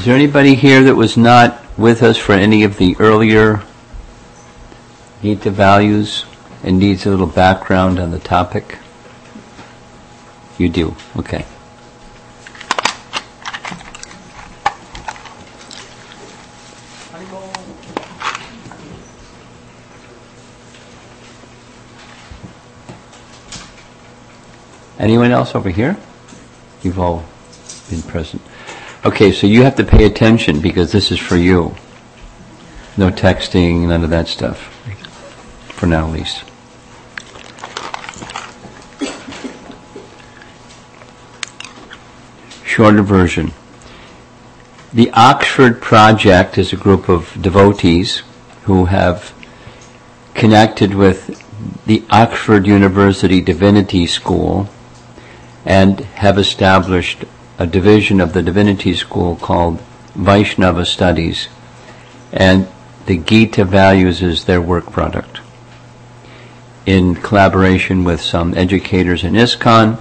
Is there anybody here that was not with us for any of the earlier Gita values and needs a little background on the topic? You do, okay. Anyone else over here? You've all been present. Okay, so you have to pay attention because this is for you. No texting, none of that stuff. For now, at least. Shorter version. The Oxford Project is a group of devotees who have connected with the Oxford University Divinity School and have established a division of the Divinity School called Vaishnava Studies, and the Gita Values is their work product. In collaboration with some educators in ISKCON,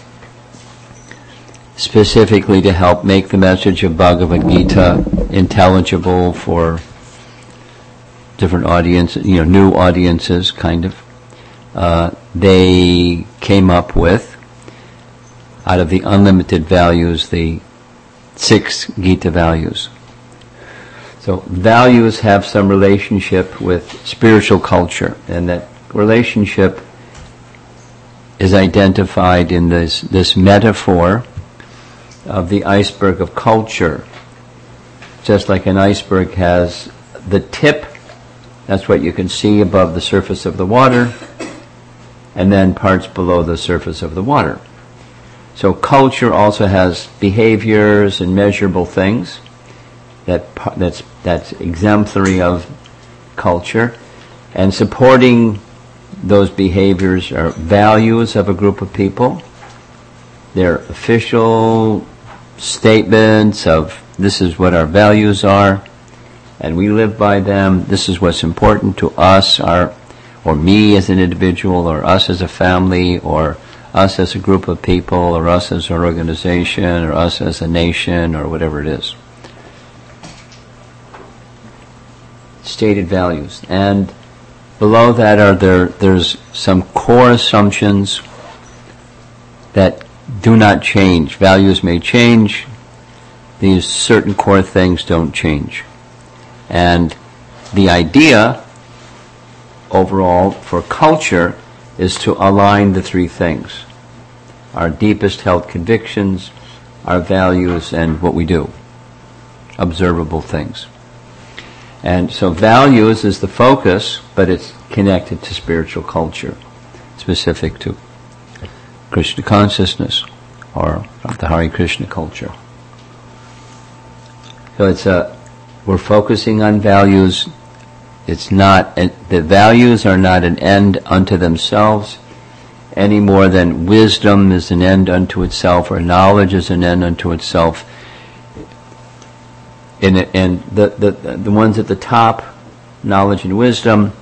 specifically to help make the message of Bhagavad Gita intelligible for different audiences, new audiences, kind of. They came up with, out of the unlimited values, the 6 Gita values. So values have some relationship with spiritual culture, and that relationship is identified in this metaphor of the iceberg of culture. Just like an iceberg has the tip, that's what you can see above the surface of the water, and then parts below the surface of the water. So culture also has behaviors and measurable things that's exemplary of culture, and supporting those behaviors are values of a group of people. They're official statements of this is what our values are, and we live by them. This is what's important to us, or me as an individual, or us as a family, or us as a group of people, or us as an organization, or us as a nation, or whatever it is. Stated values. And below that there's some core assumptions that do not change. Values may change. These certain core things don't change. And the idea overall for culture is to align the 3 things: our deepest held convictions, our values, and what we do. Observable things. And so values is the focus, but it's connected to spiritual culture, specific to Krishna consciousness, or the Hare Krishna culture. So we're focusing on values. It's not, the values are not an end unto themselves any more than wisdom is an end unto itself, or knowledge is an end unto itself. And the ones at the top, knowledge and wisdom,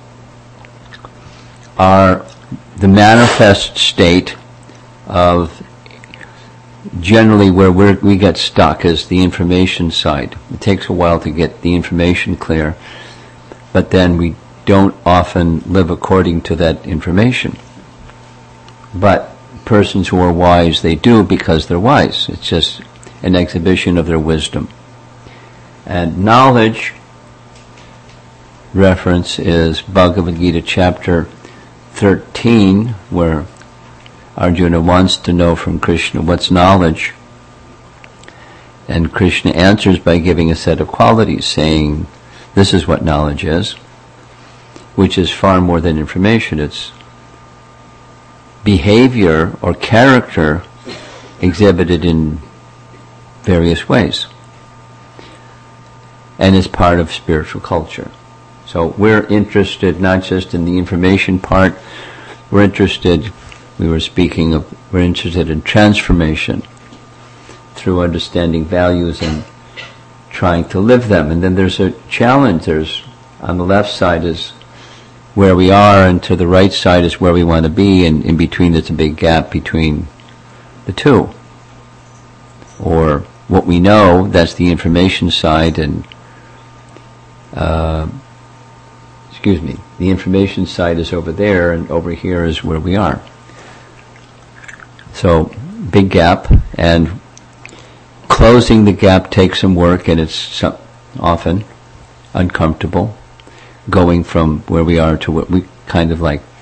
are the manifest state of generally where we get stuck is the information side. It takes a while to get the information clear, but then we don't often live according to that information. But persons who are wise, they do because they're wise. It's just an exhibition of their wisdom. And knowledge reference is Bhagavad Gita chapter 13, where Arjuna wants to know from Krishna what's knowledge. And Krishna answers by giving a set of qualities, saying, this is what knowledge is, which is far more than information. It's behavior or character exhibited in various ways, and is part of spiritual culture. So we're interested not just in the information part, we're interested in transformation through understanding values and trying to live them. And then there's a challenge. There's, on the left side is where we are, and to the right side is where we want to be, and in between there's a big gap between the two. Or what we know, that's the information side, and the information side is over there, and over here is where we are. So, big gap, and closing the gap takes some work, and it's often uncomfortable, going from where we are to what we kind of like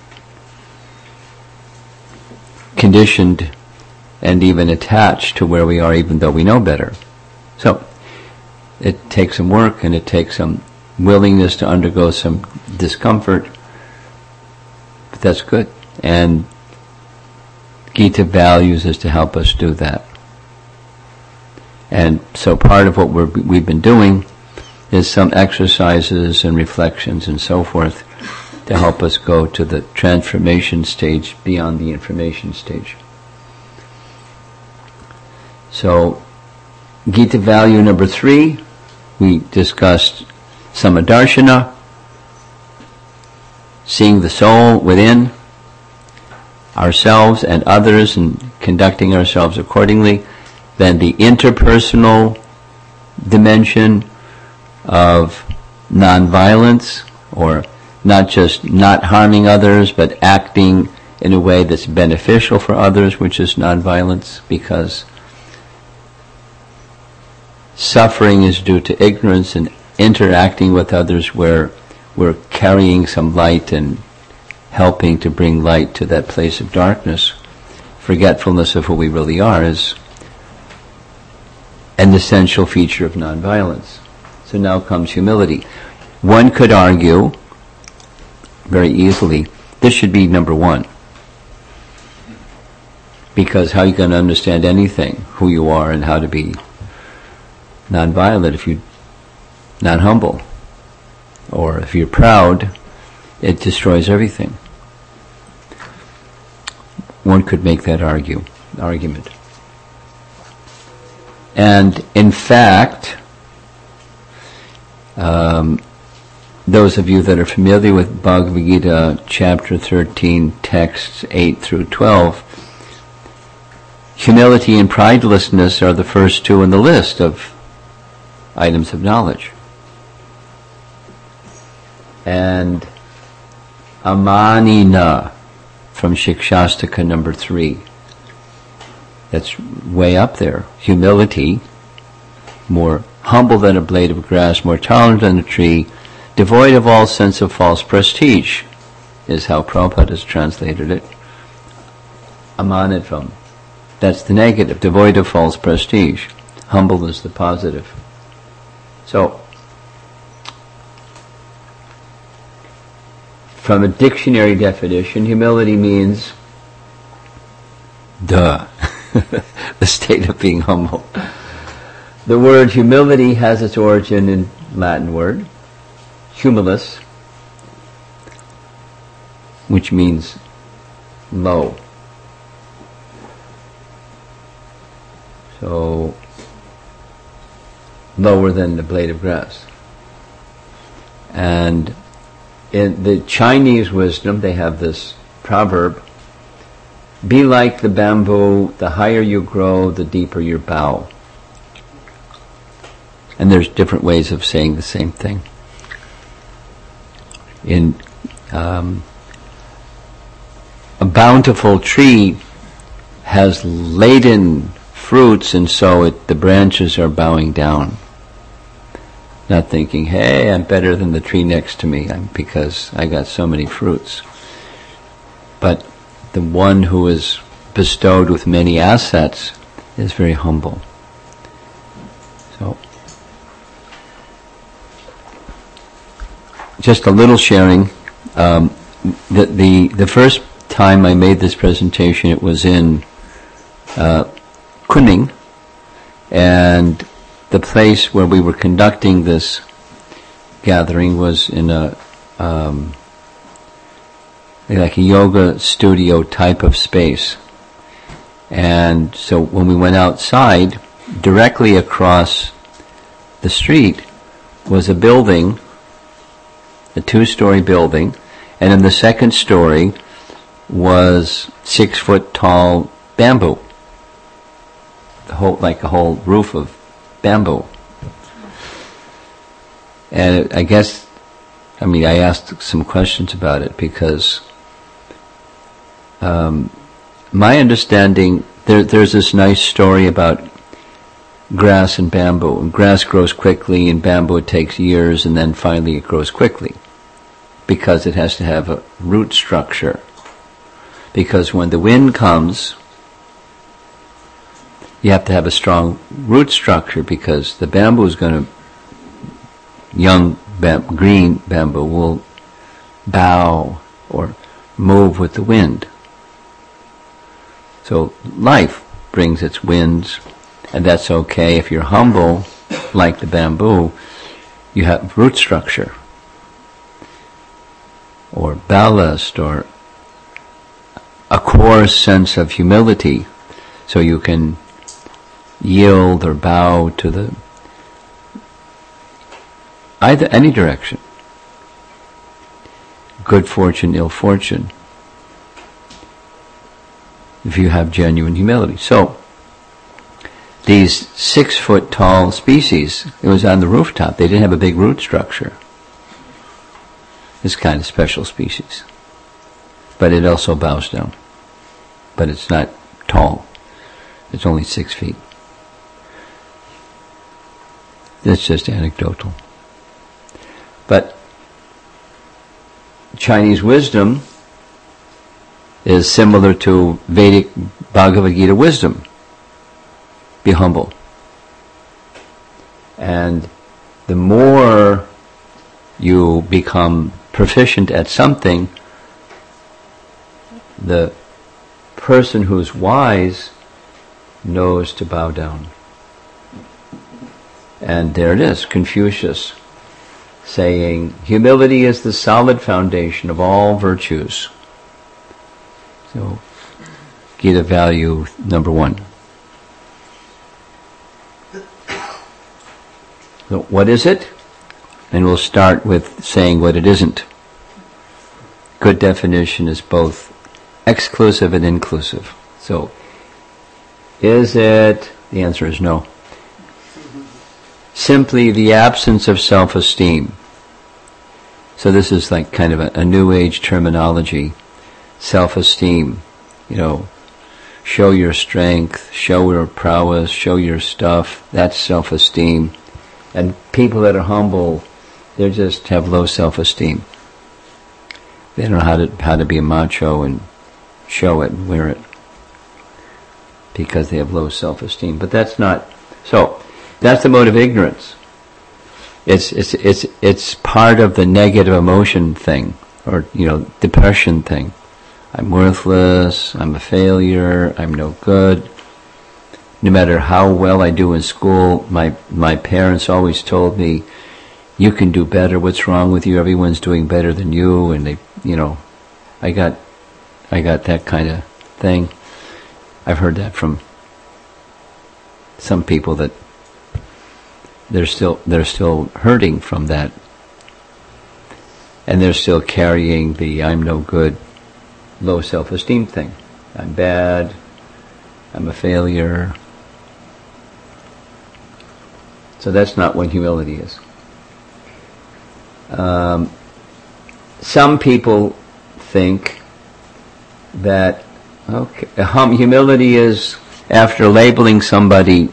conditioned and even attached to where we are, even though we know better. So, it takes some work, and it takes some willingness to undergo some discomfort, but that's good. And Gita values is to help us do that. And so part of what we've been doing is some exercises and reflections and so forth to help us go to the transformation stage beyond the information stage. So, Gita value number 3, we discussed Samadarshana, seeing the soul within ourselves and others and conducting ourselves accordingly. Then the interpersonal dimension of nonviolence, or not just not harming others, but acting in a way that's beneficial for others, which is nonviolence, because suffering is due to ignorance, and interacting with others where we're carrying some light and helping to bring light to that place of darkness. Forgetfulness of who we really are is an essential feature of nonviolence. So now comes humility. One could argue very easily, this should be number 1. Because how are you going to understand anything, who you are and how to be nonviolent, if you're not humble? Or if you're proud, it destroys everything. One could make that argument. And in fact, those of you that are familiar with Bhagavad Gita, chapter 13, texts 8 through 12, humility and pridelessness are the first 2 in the list of items of knowledge. And amanina from Shikshastaka number 3. That's way up there. Humility, more humble than a blade of grass, more tolerant than a tree, devoid of all sense of false prestige, is how Prabhupada has translated it. Amanitvam. That's the negative, devoid of false prestige. Humble is the positive. So, from a dictionary definition, humility means the state of being humble. The word humility has its origin in Latin word, humilis, which means low. So, lower than the blade of grass. And in the Chinese wisdom, they have this proverb, be like the bamboo, the higher you grow, the deeper your bow. And there's different ways of saying the same thing. In a bountiful tree has laden fruits, and so the branches are bowing down. Not thinking, hey, I'm better than the tree next to me because I got so many fruits. But the one who is bestowed with many assets is very humble. So, just a little sharing. The first time I made this presentation, it was in Kunming, and the place where we were conducting this gathering was in a like a yoga studio type of space. And so when we went outside, directly across the street was a building, a 2-story building, and in the second story was 6-foot tall bamboo. Like a whole roof of bamboo. And I guess, I asked some questions about it because my understanding, there's this nice story about grass and bamboo. And grass grows quickly, and bamboo it takes years, and then finally it grows quickly because it has to have a root structure. Because when the wind comes, you have to have a strong root structure because the bamboo is going to, green bamboo will bow or move with the wind. So life brings its winds, and that's okay. If you're humble, like the bamboo, you have root structure, or ballast, or a core sense of humility, so you can yield or bow to any direction. Good fortune, ill fortune, if you have genuine humility. So, these 6-foot tall species, it was on the rooftop. They didn't have a big root structure. It's kind of special species. But it also bows down. But it's not tall. It's only 6 feet. That's just anecdotal. But Chinese wisdom is similar to Vedic Bhagavad Gita wisdom. Be humble. And the more you become proficient at something, the person who's wise knows to bow down. And there it is, Confucius saying, humility is the solid foundation of all virtues. So, Gita value number 1. So, what is it? And we'll start with saying what it isn't. Good definition is both exclusive and inclusive. So, is it? The answer is no. Simply the absence of self-esteem. So this is like kind of a new age terminology. Self-esteem. Show your strength, show your prowess, show your stuff. That's self-esteem. And people that are humble, they just have low self-esteem. They don't know how to be a macho and show it and wear it because they have low self-esteem. But that's not so. That's the mode of ignorance. It's part of the negative emotion thing, or depression thing. I'm worthless. I'm a failure. I'm no good. No matter how well I do in school, my parents always told me, "You can do better. What's wrong with you? Everyone's doing better than you." And I got that kind of thing. I've heard that from some people that they're still hurting from that, and they're still carrying the "I'm no good," low self-esteem thing. I'm bad. I'm a failure. So that's not what humility is. Some people think that humility is after labeling somebody,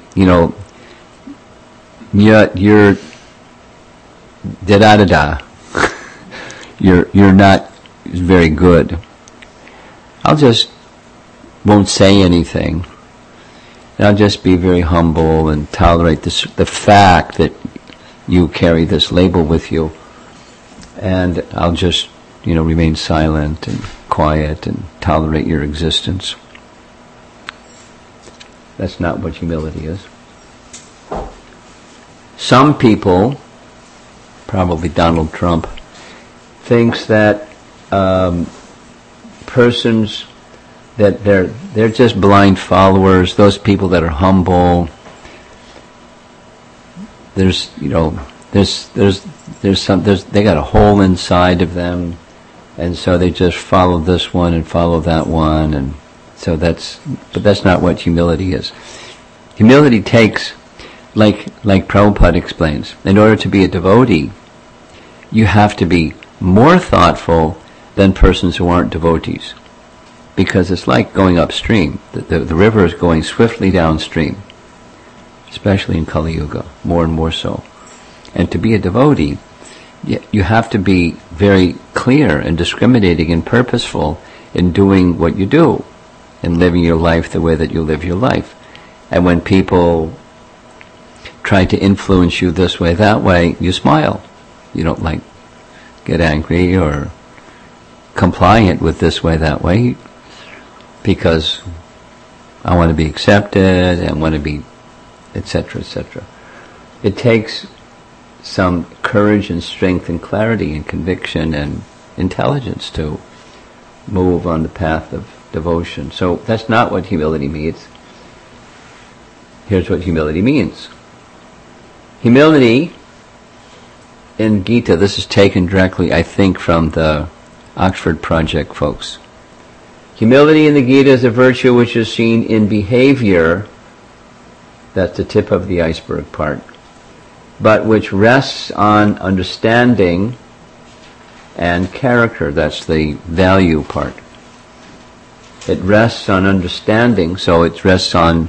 you're da-da-da-da. You're not very good. I'll just won't say anything. And I'll just be very humble and tolerate the fact that you carry this label with you. And I'll just, remain silent and quiet and tolerate your existence. That's not what humility is. Some people, probably Donald Trump, thinks that persons that they're just blind followers. Those people that are humble. They got a hole inside of them, and so they just follow this one and follow that one, and so but that's not what humility is. Humility takes like Prabhupada explains, in order to be a devotee, you have to be more thoughtful than persons who aren't devotees. Because it's like going upstream. The river is going swiftly downstream, especially in Kali Yuga, more and more so. And to be a devotee, you have to be very clear and discriminating and purposeful in doing what you do, and living your life the way that you live your life. And when people try to influence you this way, that way, you smile. You don't get angry or compliant with this way, that way, because I want to be accepted, I want to be, etc., etc. It takes some courage and strength and clarity and conviction and intelligence to move on the path of devotion. So that's not what humility means. Here's what humility means. Humility in Gita, this is taken directly, I think, from the Oxford Project folks. Humility in the Gita is a virtue which is seen in behavior, that's the tip of the iceberg part, but which rests on understanding and character, that's the value part. It rests on understanding, so it rests on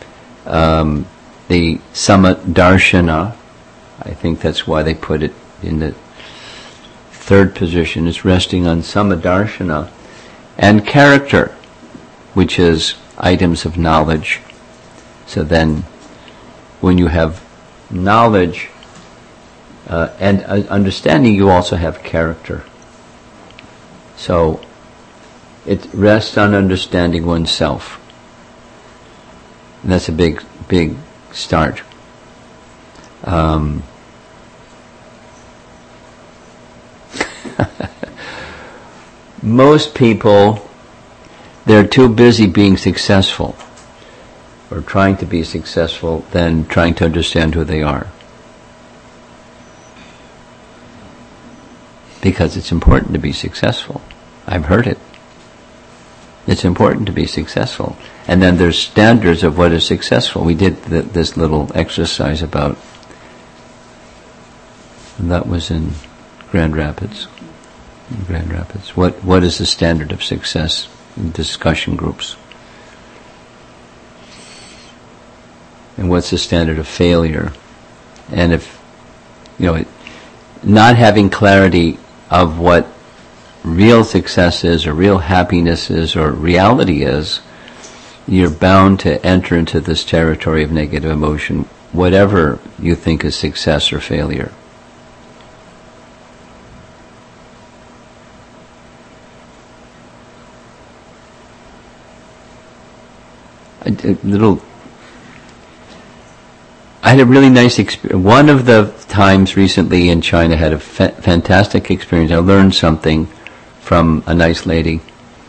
the Samadarshana. I think that's why they put it in the third position. It's resting on Samadarshana. And character, which is items of knowledge. So then, when you have knowledge and understanding, you also have character. So, it rests on understanding oneself. And that's a big start. Most people, they're too busy being successful or trying to be successful than trying to understand who they are. Because it's important to be successful. I've heard it. It's important to be successful. And then there's standards of what is successful. We did this little exercise about, that was in Grand Rapids. What is the standard of success in discussion groups? And what's the standard of failure? And if, not having clarity of what real success is, or real happiness is, or reality is, you're bound to enter into this territory of negative emotion, whatever you think is success or failure. I had a really nice experience. One of the times recently in China, I had a fantastic experience. I learned something from a nice lady.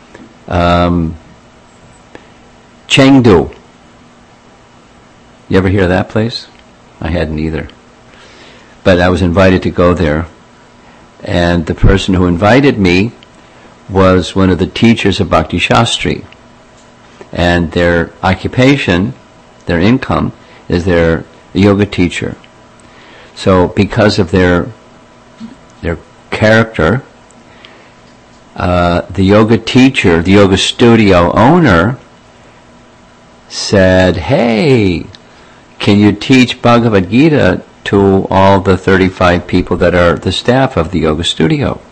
Chengdu. You ever hear of that place? I hadn't either. But I was invited to go there. And the person who invited me was one of the teachers of Bhakti Shastri. And their occupation, their income, is they're a yoga teacher. So because of their character, the yoga teacher, the yoga studio owner, said, "Hey, can you teach Bhagavad Gita to all the 35 people that are the staff of the yoga studio?"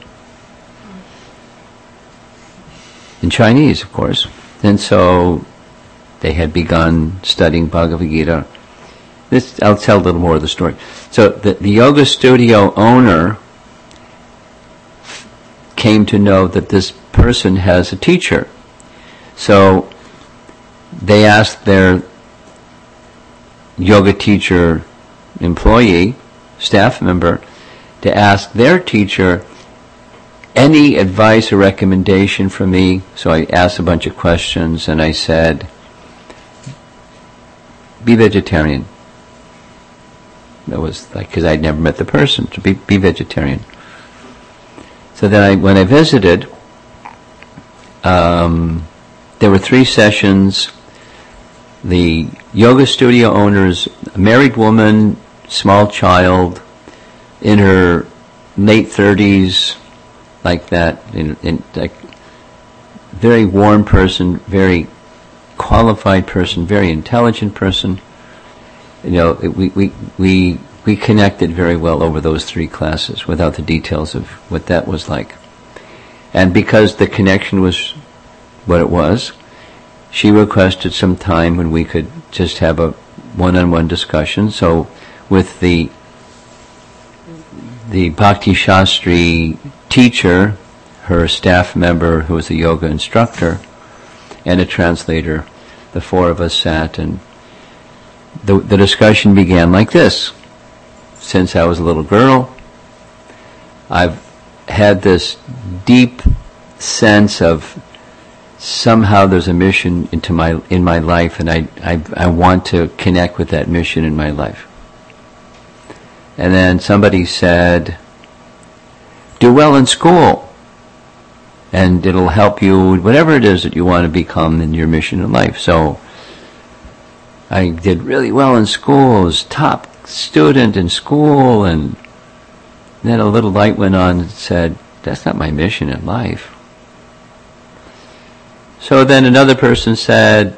In Chinese, of course. And so they had begun studying Bhagavad Gita. I'll tell a little more of the story. So the yoga studio owner came to know that this person has a teacher. So they asked their yoga teacher employee, staff member, to ask their teacher any advice or recommendation from me. So I asked a bunch of questions and I said, be vegetarian. That was because I'd never met the person, so be vegetarian. So then when I visited, there were 3 sessions. The yoga studio owner's a married woman, small child, in her late 30s, like that, like very warm person, very qualified person, very intelligent person. We connected very well over those 3 classes without the details of what that was like. And because the connection was what it was, she requested some time when we could just have a one-on-one discussion. So with the Bhakti Shastri teacher, her staff member who was a yoga instructor, and a translator, the 4 of us sat, and the discussion began like this. Since I was a little girl, I've had this deep sense of somehow there's a mission in my life, and I want to connect with that mission in my life. And then somebody said, do well in school, and it'll help you, whatever it is that you want to become in your mission in life. So I did really well in school, was top student in school, and then a little light went on and said, that's not my mission in life. So then another person said,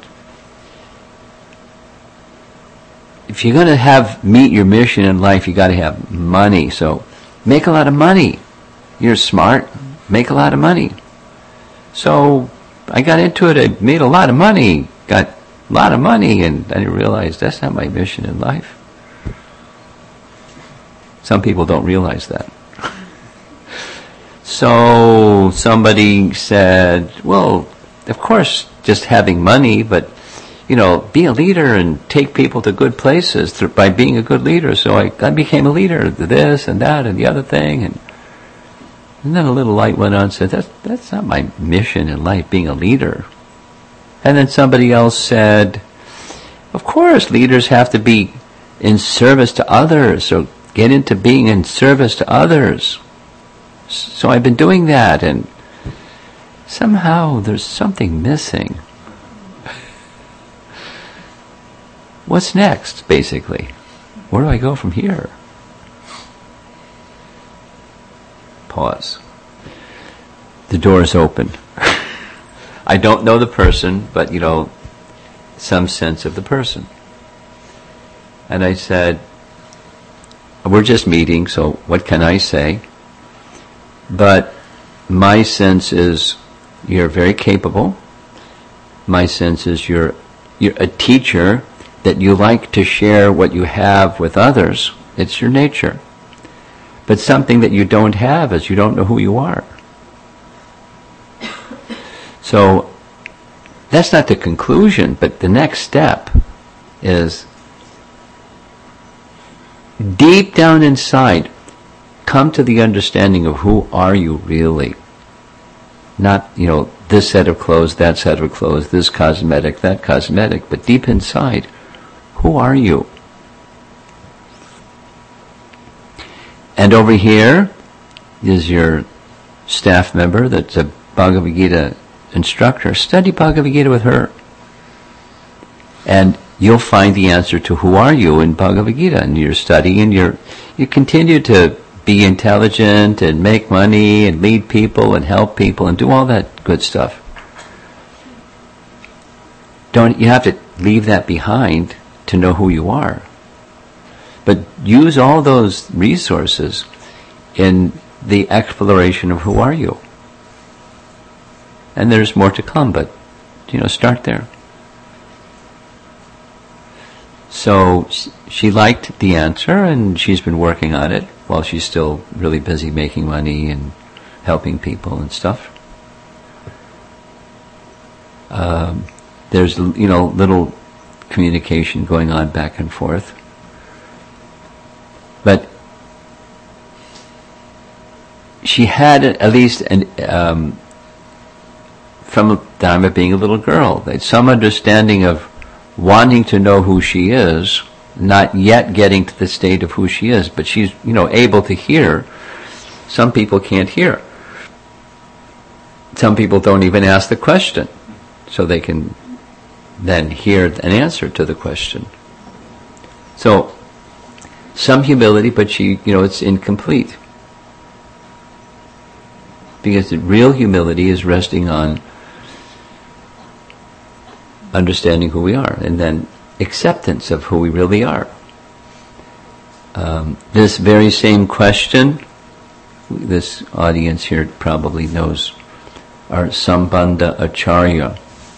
if you're going to meet your mission in life, you got to have money. So make a lot of money. You're smart. Make a lot of money. So I got into it. I made a lot of money. Got a lot of money, and I realized that's not my mission in life. Some people don't realize that. So somebody said, well, of course, just having money, but be a leader and take people to good places by being a good leader. So I became a leader of this and that and the other thing. And then a little light went on and said, that's not my mission in life, being a leader. And then somebody else said, of course, leaders have to be in service to others, so get into being in service to others. So I've been doing that, and somehow there's something missing. What's next, basically? Where do I go from here? Pause. The door is open. I don't know the person, but some sense of the person. And I said, we're just meeting, so what can I say? But my sense is you're very capable. My sense is you're a teacher, that you like to share what you have with others. It's your nature. But something that you don't have is you don't know who you are. So that's not the conclusion, but the next step is deep down inside, come to the understanding of who are you really. Not, this set of clothes, that set of clothes, this cosmetic, that cosmetic, but deep inside, who are you? And over here is your staff member that's a Bhagavad Gita instructor. Study Bhagavad Gita with her. And you'll find the answer to who are you in Bhagavad Gita. And you're studying, and you continue to be intelligent and make money and lead people and help people and do all that good stuff. You have to leave that behind to know who you are. But use all those resources in the exploration of who are you. And there's more to come, but start there. So she liked the answer, and she's been working on it while she's still really busy making money and helping people and stuff. There's little communication going on back and forth. But she had, at least from the time of being a little girl, some understanding of wanting to know who she is, not yet getting to the state of who she is, but she's, able to hear. Some people can't hear. Some people don't even ask the question, so they can then hear an answer to the question. So, some humility, but it's incomplete. Because the real humility is resting on understanding who we are, and then acceptance of who we really are. This very same question, this audience here probably knows our Sambandha Acharya,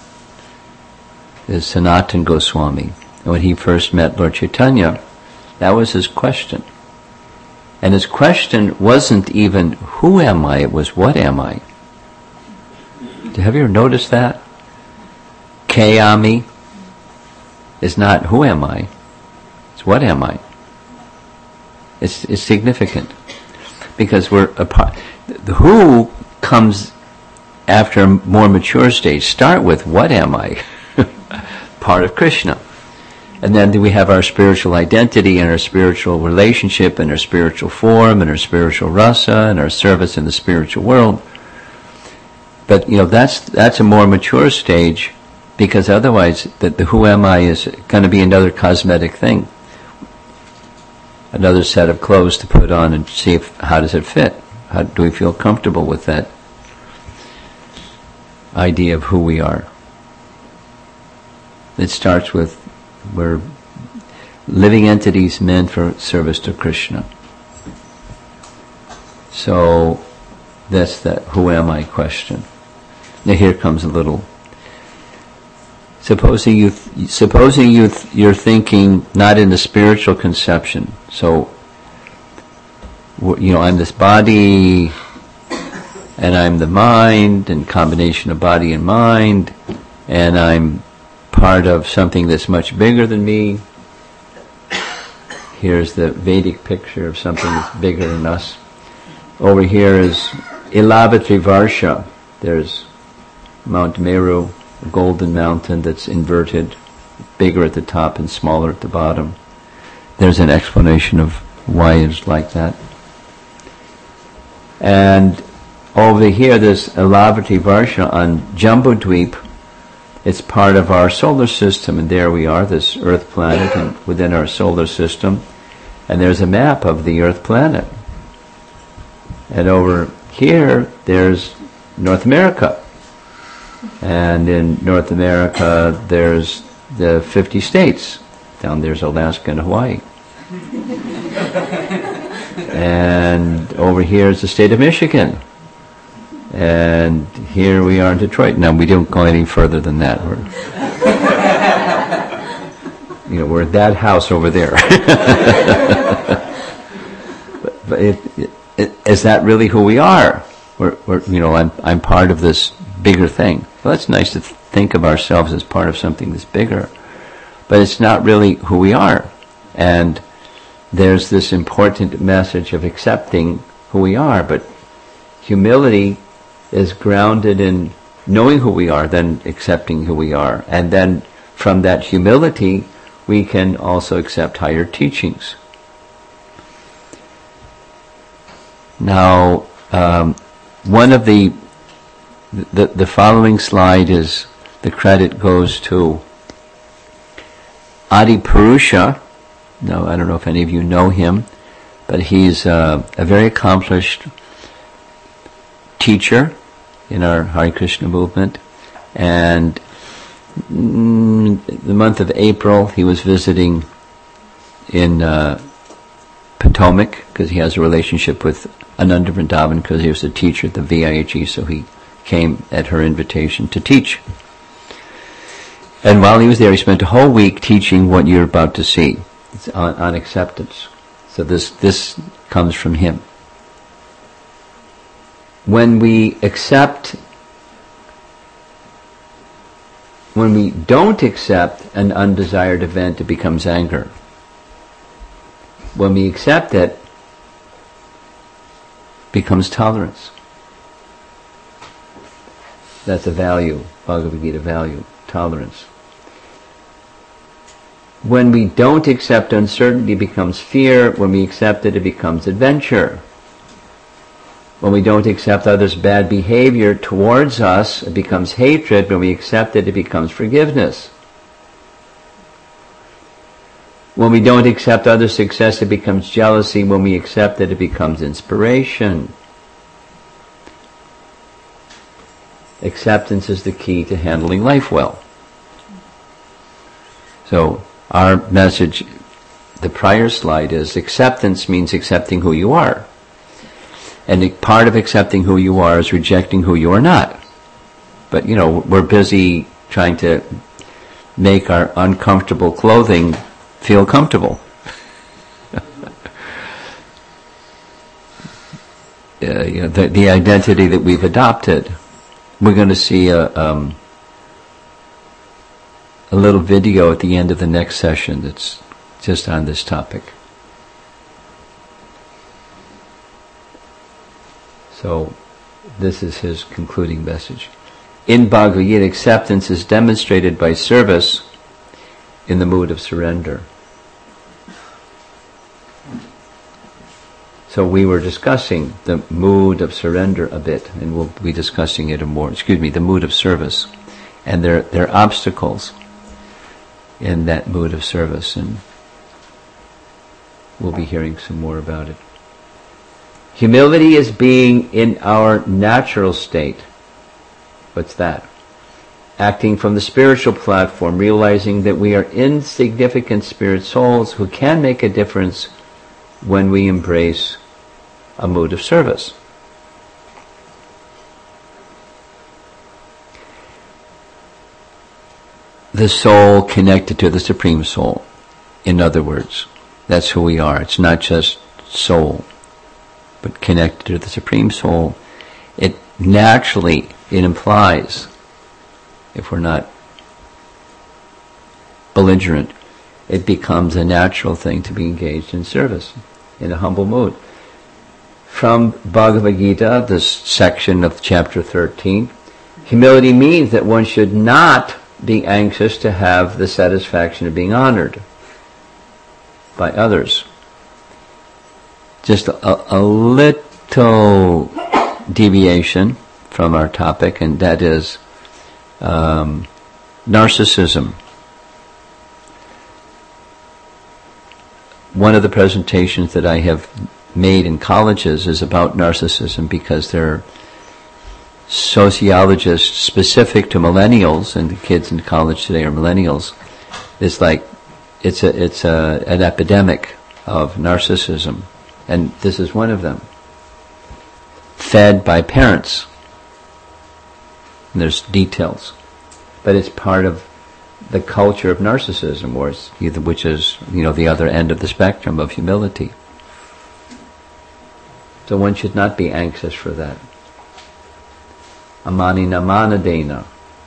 is Sanatana Goswami. And when he first met Lord Chaitanya, that was his question. And his question wasn't even, who am I? It was, what am I? Have you ever noticed that? Kayami is not, who am I? It's, what am I? It's significant. Because we're a part. The who comes after a more mature stage. Start with, what am I? Part of Krishna. And then we have our spiritual identity and our spiritual relationship and our spiritual form and our spiritual rasa and our service in the spiritual world. But, that's a more mature stage, because otherwise the who am I is going to be another cosmetic thing. Another set of clothes to put on and see how does it fit. How do we feel comfortable with that idea of who we are? It starts with, we're living entities meant for service to Krishna. So that's that who am I question. Now here comes a little. Supposing you're thinking not in the spiritual conception. So, I'm this body, and I'm the mind, and combination of body and mind, and I'm part of something that's much bigger than me. Here's the Vedic picture of something that's bigger than us. Over here is Ilavatri Varsha. There's Mount Meru, a golden mountain that's inverted, bigger at the top and smaller at the bottom. There's an explanation of why it's like that. And over here, there's Ilavatri Varsha on Jambudweep. It's part of our solar system, and there we are, this Earth planet, and within our solar system. And there's a map of the Earth planet. And over here, there's North America. And in North America, there's the 50 states. Down there's Alaska and Hawaii. And over here is the state of Michigan. And here we are in Detroit. Now, we don't go any further than that. We're at that house over there. but is that really who we are? I'm part of this bigger thing. Well, it's nice to think of ourselves as part of something that's bigger, but it's not really who we are. And there's this important message of accepting who we are, but humility is grounded in knowing who we are, then accepting who we are. And then from that humility, we can also accept higher teachings. Now, one of the following slide is, the credit goes to Adi Purusha. No, I don't know if any of you know him, but he's a very accomplished teacher in our Hare Krishna movement. And the month of April, he was visiting in Potomac, because he has a relationship with Ananda Vrindavan, because he was a teacher at the VIHE, so he came at her invitation to teach. And while he was there, he spent a whole week teaching what you're about to see. It's on acceptance. So this comes from him. When we don't accept an undesired event, it becomes anger. When we accept it, becomes tolerance. That's a value, Bhagavad Gita value, tolerance. When we don't accept uncertainty, it becomes fear. When we accept it, it becomes adventure. When we don't accept others' bad behavior towards us, it becomes hatred. When we accept it, it becomes forgiveness. When we don't accept other success, it becomes jealousy. When we accept it, it becomes inspiration. Acceptance is the key to handling life well. So our message, the prior slide, is acceptance means accepting who you are. And part of accepting who you are is rejecting who you are not. But, we're busy trying to make our uncomfortable clothing feel comfortable. The identity that we've adopted. We're going to see a little video at the end of the next session that's just on this topic. So, this is his concluding message. In Bhagavad Gita, acceptance is demonstrated by service in the mood of surrender. So we were discussing the mood of surrender a bit, and we'll be discussing it more. The mood of service, and there are obstacles in that mood of service, and we'll be hearing some more about it. Humility is being in our natural state. What's that? Acting from the spiritual platform, realizing that we are insignificant spirit souls who can make a difference when we embrace a mood of service. The soul connected to the Supreme Soul. In other words, that's who we are. It's not just soul, but connected to the Supreme Soul. It naturally, it implies, if we're not belligerent, it becomes a natural thing to be engaged in service, in a humble mood. From Bhagavad Gita, this section of chapter 13, humility means that one should not be anxious to have the satisfaction of being honored by others. Just a little deviation from our topic, and that is narcissism. One of the presentations that I have made in colleges is about narcissism, because there are sociologists specific to millennials, and the kids in college today are millennials. It's like it's an epidemic of narcissism, and this is one of them, fed by parents. And there's details, but it's part of the culture of narcissism, which is the other end of the spectrum of humility. So one should not be anxious for that. Amanina manadena.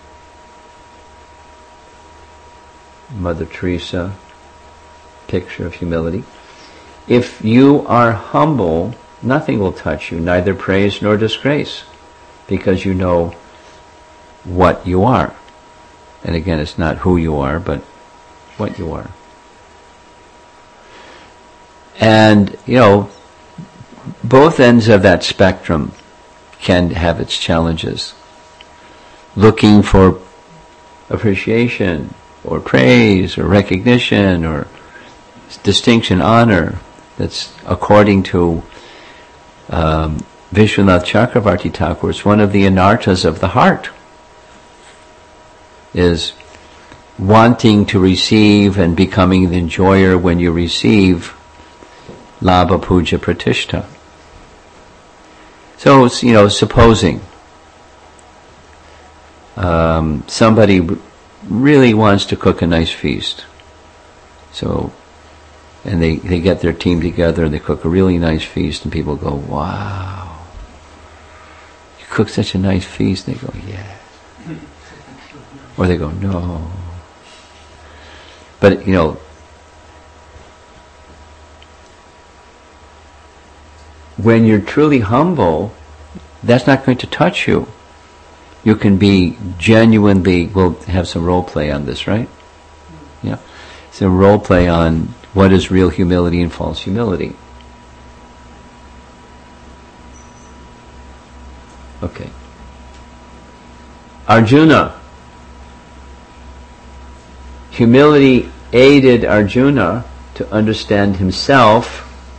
Mother Teresa, picture of humility. If you are humble, nothing will touch you, neither praise nor disgrace, because you know what you are. And again, it's not who you are, but what you are. And, both ends of that spectrum can have its challenges. Looking for appreciation, or praise, or recognition, or distinction, honor, that's according to Vishwanath Chakravarti Thakur, it's one of the anarthas of the heart, is wanting to receive and becoming the enjoyer when you receive labha, puja, pratishtha. So, supposing somebody really wants to cook a nice feast, and they get their team together and they cook a really nice feast, and people go, "Wow, you cook such a nice feast." And they go, "Yeah," or they go, "No." But when you're truly humble, that's not going to touch you. You can be genuinely, we'll have some role play on this, right? Yeah. Some role play on what is real humility and false humility. Okay. Arjuna. Humility aided Arjuna to understand himself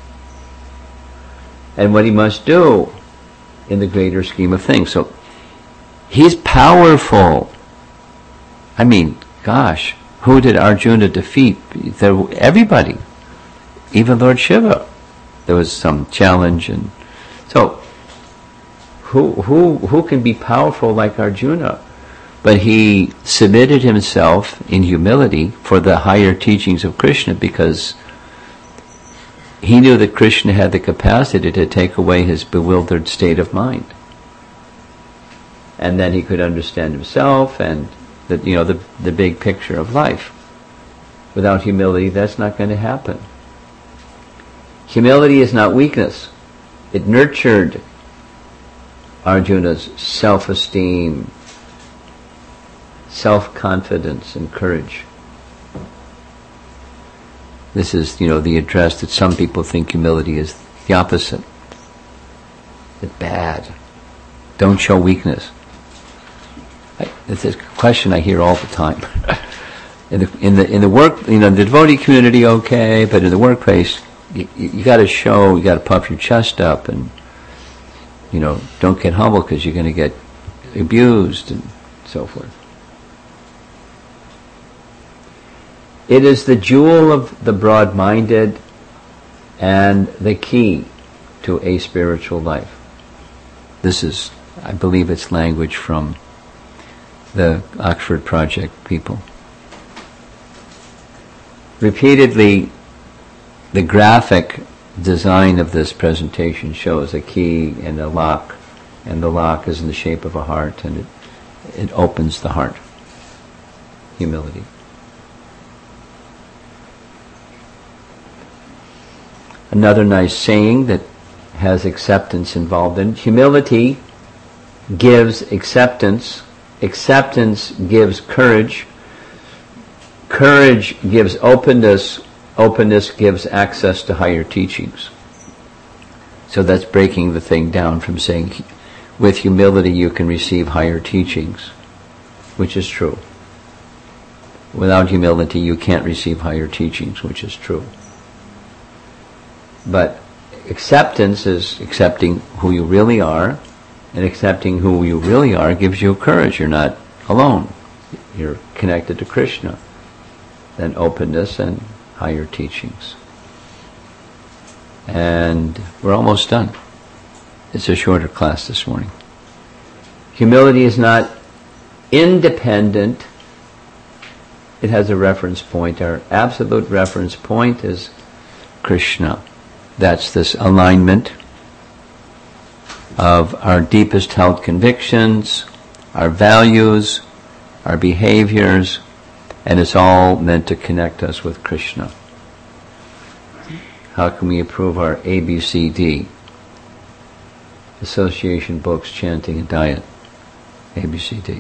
and what he must do in the greater scheme of things. So he's powerful. I mean, gosh, who did Arjuna defeat? Everybody, even Lord Shiva. There was some challenge, and so who can be powerful like Arjuna? But he submitted himself in humility for the higher teachings of Krishna, because he knew that Krishna had the capacity to take away his bewildered state of mind. And then he could understand himself and the big picture of life. Without humility, that's not going to happen. Humility is not weakness. It nurtured Arjuna's self-esteem, self-confidence, and courage. This is, the address that some people think humility is the opposite. It's bad. Don't show weakness. It's a question I hear all the time. in the work, the devotee community, okay, but in the workplace, you got to show, you got to puff your chest up, and don't get humble because you're going to get abused and so forth. It is the jewel of the broad-minded and the key to a spiritual life. This is, I believe it's language from the Oxford Project people. Repeatedly, the graphic design of this presentation shows a key and a lock, and the lock is in the shape of a heart, and it opens the heart. Humility. Another nice saying that has acceptance involved in it. Humility gives acceptance. Acceptance gives courage. Courage gives openness. Openness gives access to higher teachings. So that's breaking the thing down from saying with humility you can receive higher teachings, which is true. Without humility you can't receive higher teachings, which is true. But acceptance is accepting who you really are, and accepting who you really are gives you courage. You're not alone. You're connected to Krishna. Then openness and higher teachings. And we're almost done. It's a shorter class this morning. Humility is not independent. It has a reference point. Our absolute reference point is Krishna. That's this alignment of our deepest held convictions, our values, our behaviors, and it's all meant to connect us with Krishna. How can we improve our ABCD? Association, books, chanting, and diet. ABCD.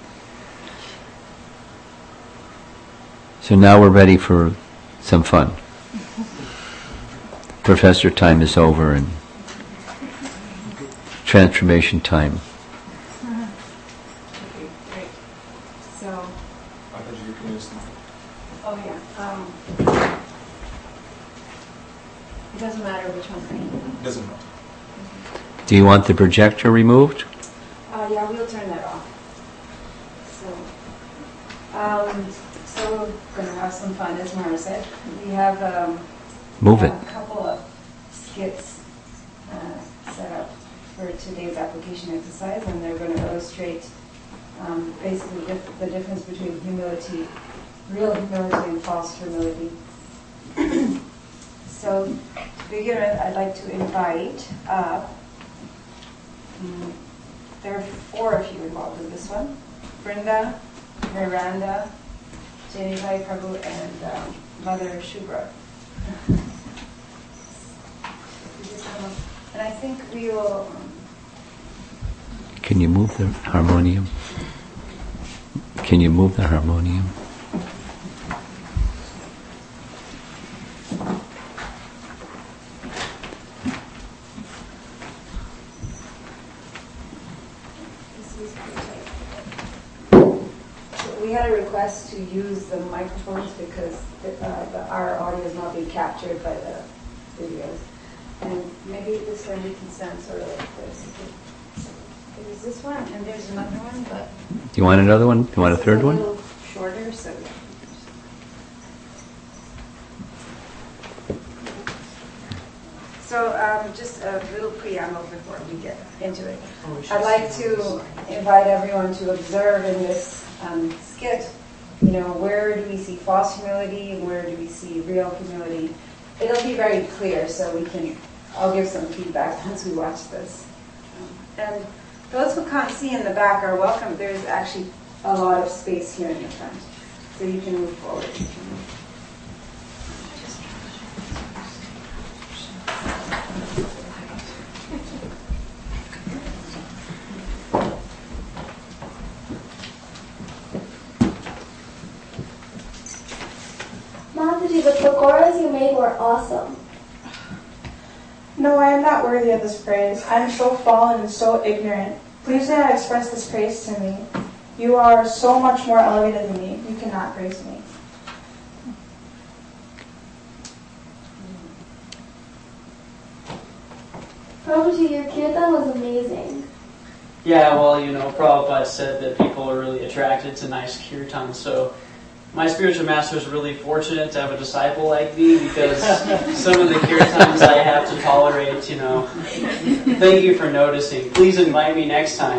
So now we're ready for some fun. Professor time is over and transformation time. Okay, great. So, oh yeah. It doesn't matter which one, right? Doesn't matter. Do you want the projector removed? Yeah, we'll turn that off. So we're going to have some fun, as Mara said. We have Move it. a couple of skits set up for today's application exercise, and they're going to illustrate basically the difference between humility, real humility, and false humility. So to begin with, I'd like to invite there are 4 of you involved in this one: Brinda, Miranda, Jennifer Prabhu, and Mother Shubra. And I think we will. Can you move the harmonium? Can you move the harmonium? We had a request to use the microphones because our audio is not being captured by the videos. And maybe this time we can stand sort of like this. There's this one, and there's another one, but... Do you want another one? Do you want a third one? A little shorter, so... So just a little preamble before we get into it. I'd like to invite everyone to observe in this skit, where do we see false humility and where do we see real humility. It'll be very clear, so I'll give some feedback once we watch this. And those who can't see in the back are welcome. There's actually a lot of space here in the front, so you can move forward. Mataji, the pakoras you made were awesome. No, I am not worthy of this praise. I am so fallen and so ignorant. Please do not express this praise to me. You are so much more elevated than me. You cannot praise me. Prabhuji, your kirtan was amazing. Yeah, well, Prabhupada said that people are really attracted to nice kirtan, so my spiritual master is really fortunate to have a disciple like me because some of the kirtans I have to tolerate, Thank you for noticing. Please invite me next time.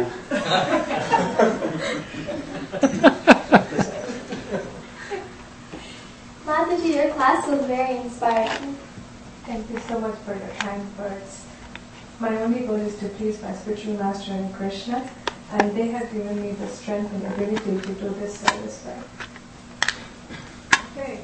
Mataji, your class was very inspiring. Thank you so much for your kind words. My only goal is to please my spiritual master and Krishna, and they have given me the strength and ability to do this service well. Okay.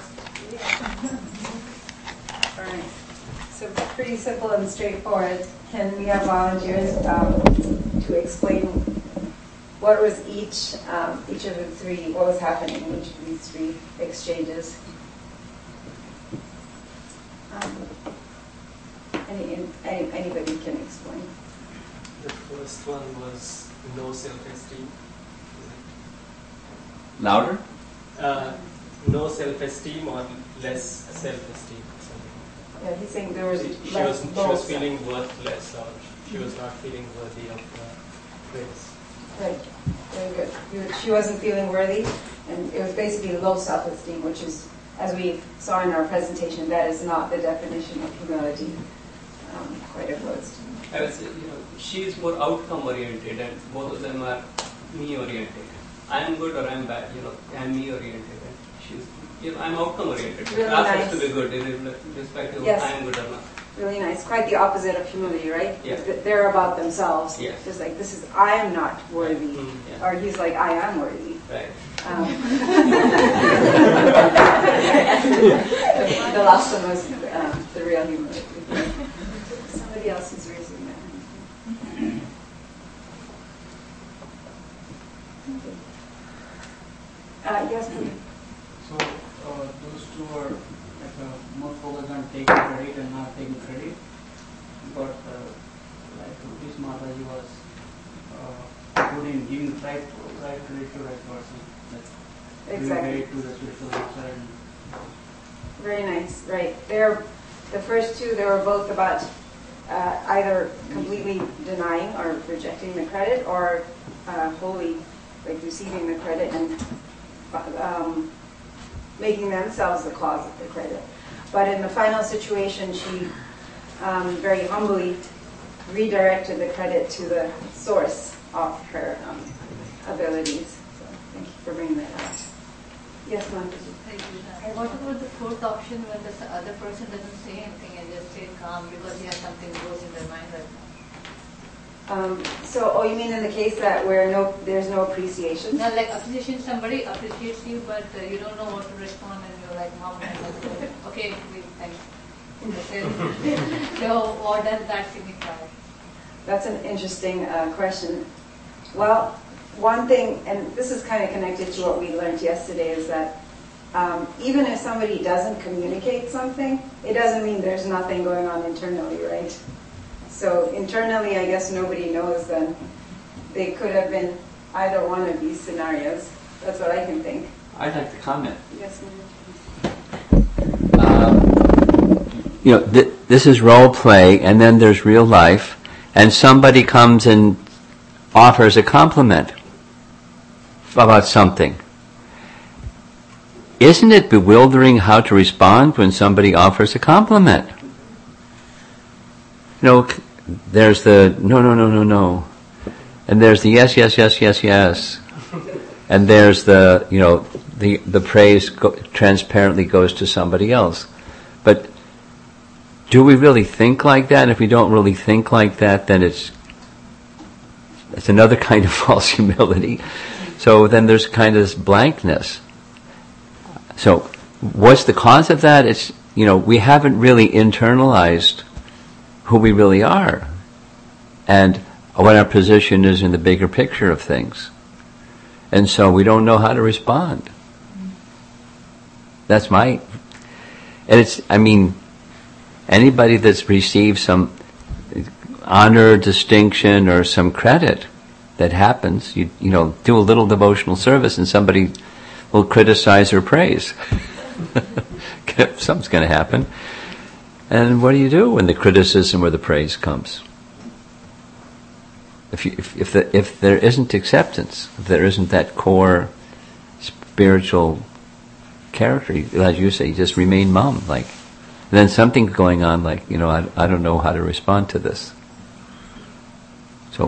All right. So pretty simple and straightforward. Can we have volunteers to explain what was each of the three, what was happening in each of these three exchanges? Anybody can explain. The first one was no self-esteem. Louder? No self-esteem or less self-esteem. Yeah, he's saying there was She was feeling worthless, or she was not feeling worthy of praise. Right, very good. She wasn't feeling worthy, and it was basically low self-esteem, which is, as we saw in our presentation, that is not the definition of humility. Quite opposed. I would say, she is more outcome oriented, and both of them are me oriented. I am good or I am bad. I am me oriented, and she's, I am outcome oriented. Really Ask nice. us to be good, irrespective of Yes. I am good or not. Really nice. Quite the opposite of humility, right? Yeah. They're about themselves. Yes. Just like, this is, I am not worthy. Yeah. Or he's like, I am worthy. Right. The last one was the real humility. Somebody else is raising their hand. Yes, please. So those two are more focused on taking credit and not taking credit. But like this Mataji was good in giving right credit to right person. Like Exactly. giving credit to the spiritual master. Very nice. Right. The first two, they were both about either completely denying or rejecting the credit, or wholly receiving the credit and making themselves the cause of the credit. But in the final situation, she very humbly redirected the credit to the source of her abilities. So thank you for bringing that up. Yes, ma'am. And what about the fourth option when the other person doesn't say anything and just stay calm because he has something goes in their mind right now? You mean in the case that there's no appreciation? No, like appreciation, somebody appreciates you, but you don't know what to respond, and you're like, mom, okay, thanks. So what does that signify? That's an interesting question. Well, one thing, and this is kind of connected to what we learned yesterday, is that even if somebody doesn't communicate something, it doesn't mean there's nothing going on internally, right? So internally, I guess nobody knows then. They could have been either one of these scenarios, That's what I can think. I'd like to comment. Yes, This is role play, and then there's real life, and somebody comes and offers a compliment about something. Isn't it bewildering how to respond when somebody offers a compliment? There's the no, and there's the yes, and there's the praise transparently goes to somebody else. But do we really think like that? And if we don't really think like that, then it's another kind of false humility. So then there's kind of this blankness. So what's the cause of that? It's, we haven't really internalized who we really are and what our position is in the bigger picture of things. And so we don't know how to respond. That's and anybody that's received some honor, distinction, or some credit that happens, you do a little devotional service and somebody will criticize or praise. Something's going to happen. And what do you do when the criticism or the praise comes? If there isn't acceptance, if there isn't that core spiritual character, as you say, you just remain mum. Then something's going on. I don't know how to respond to this. So.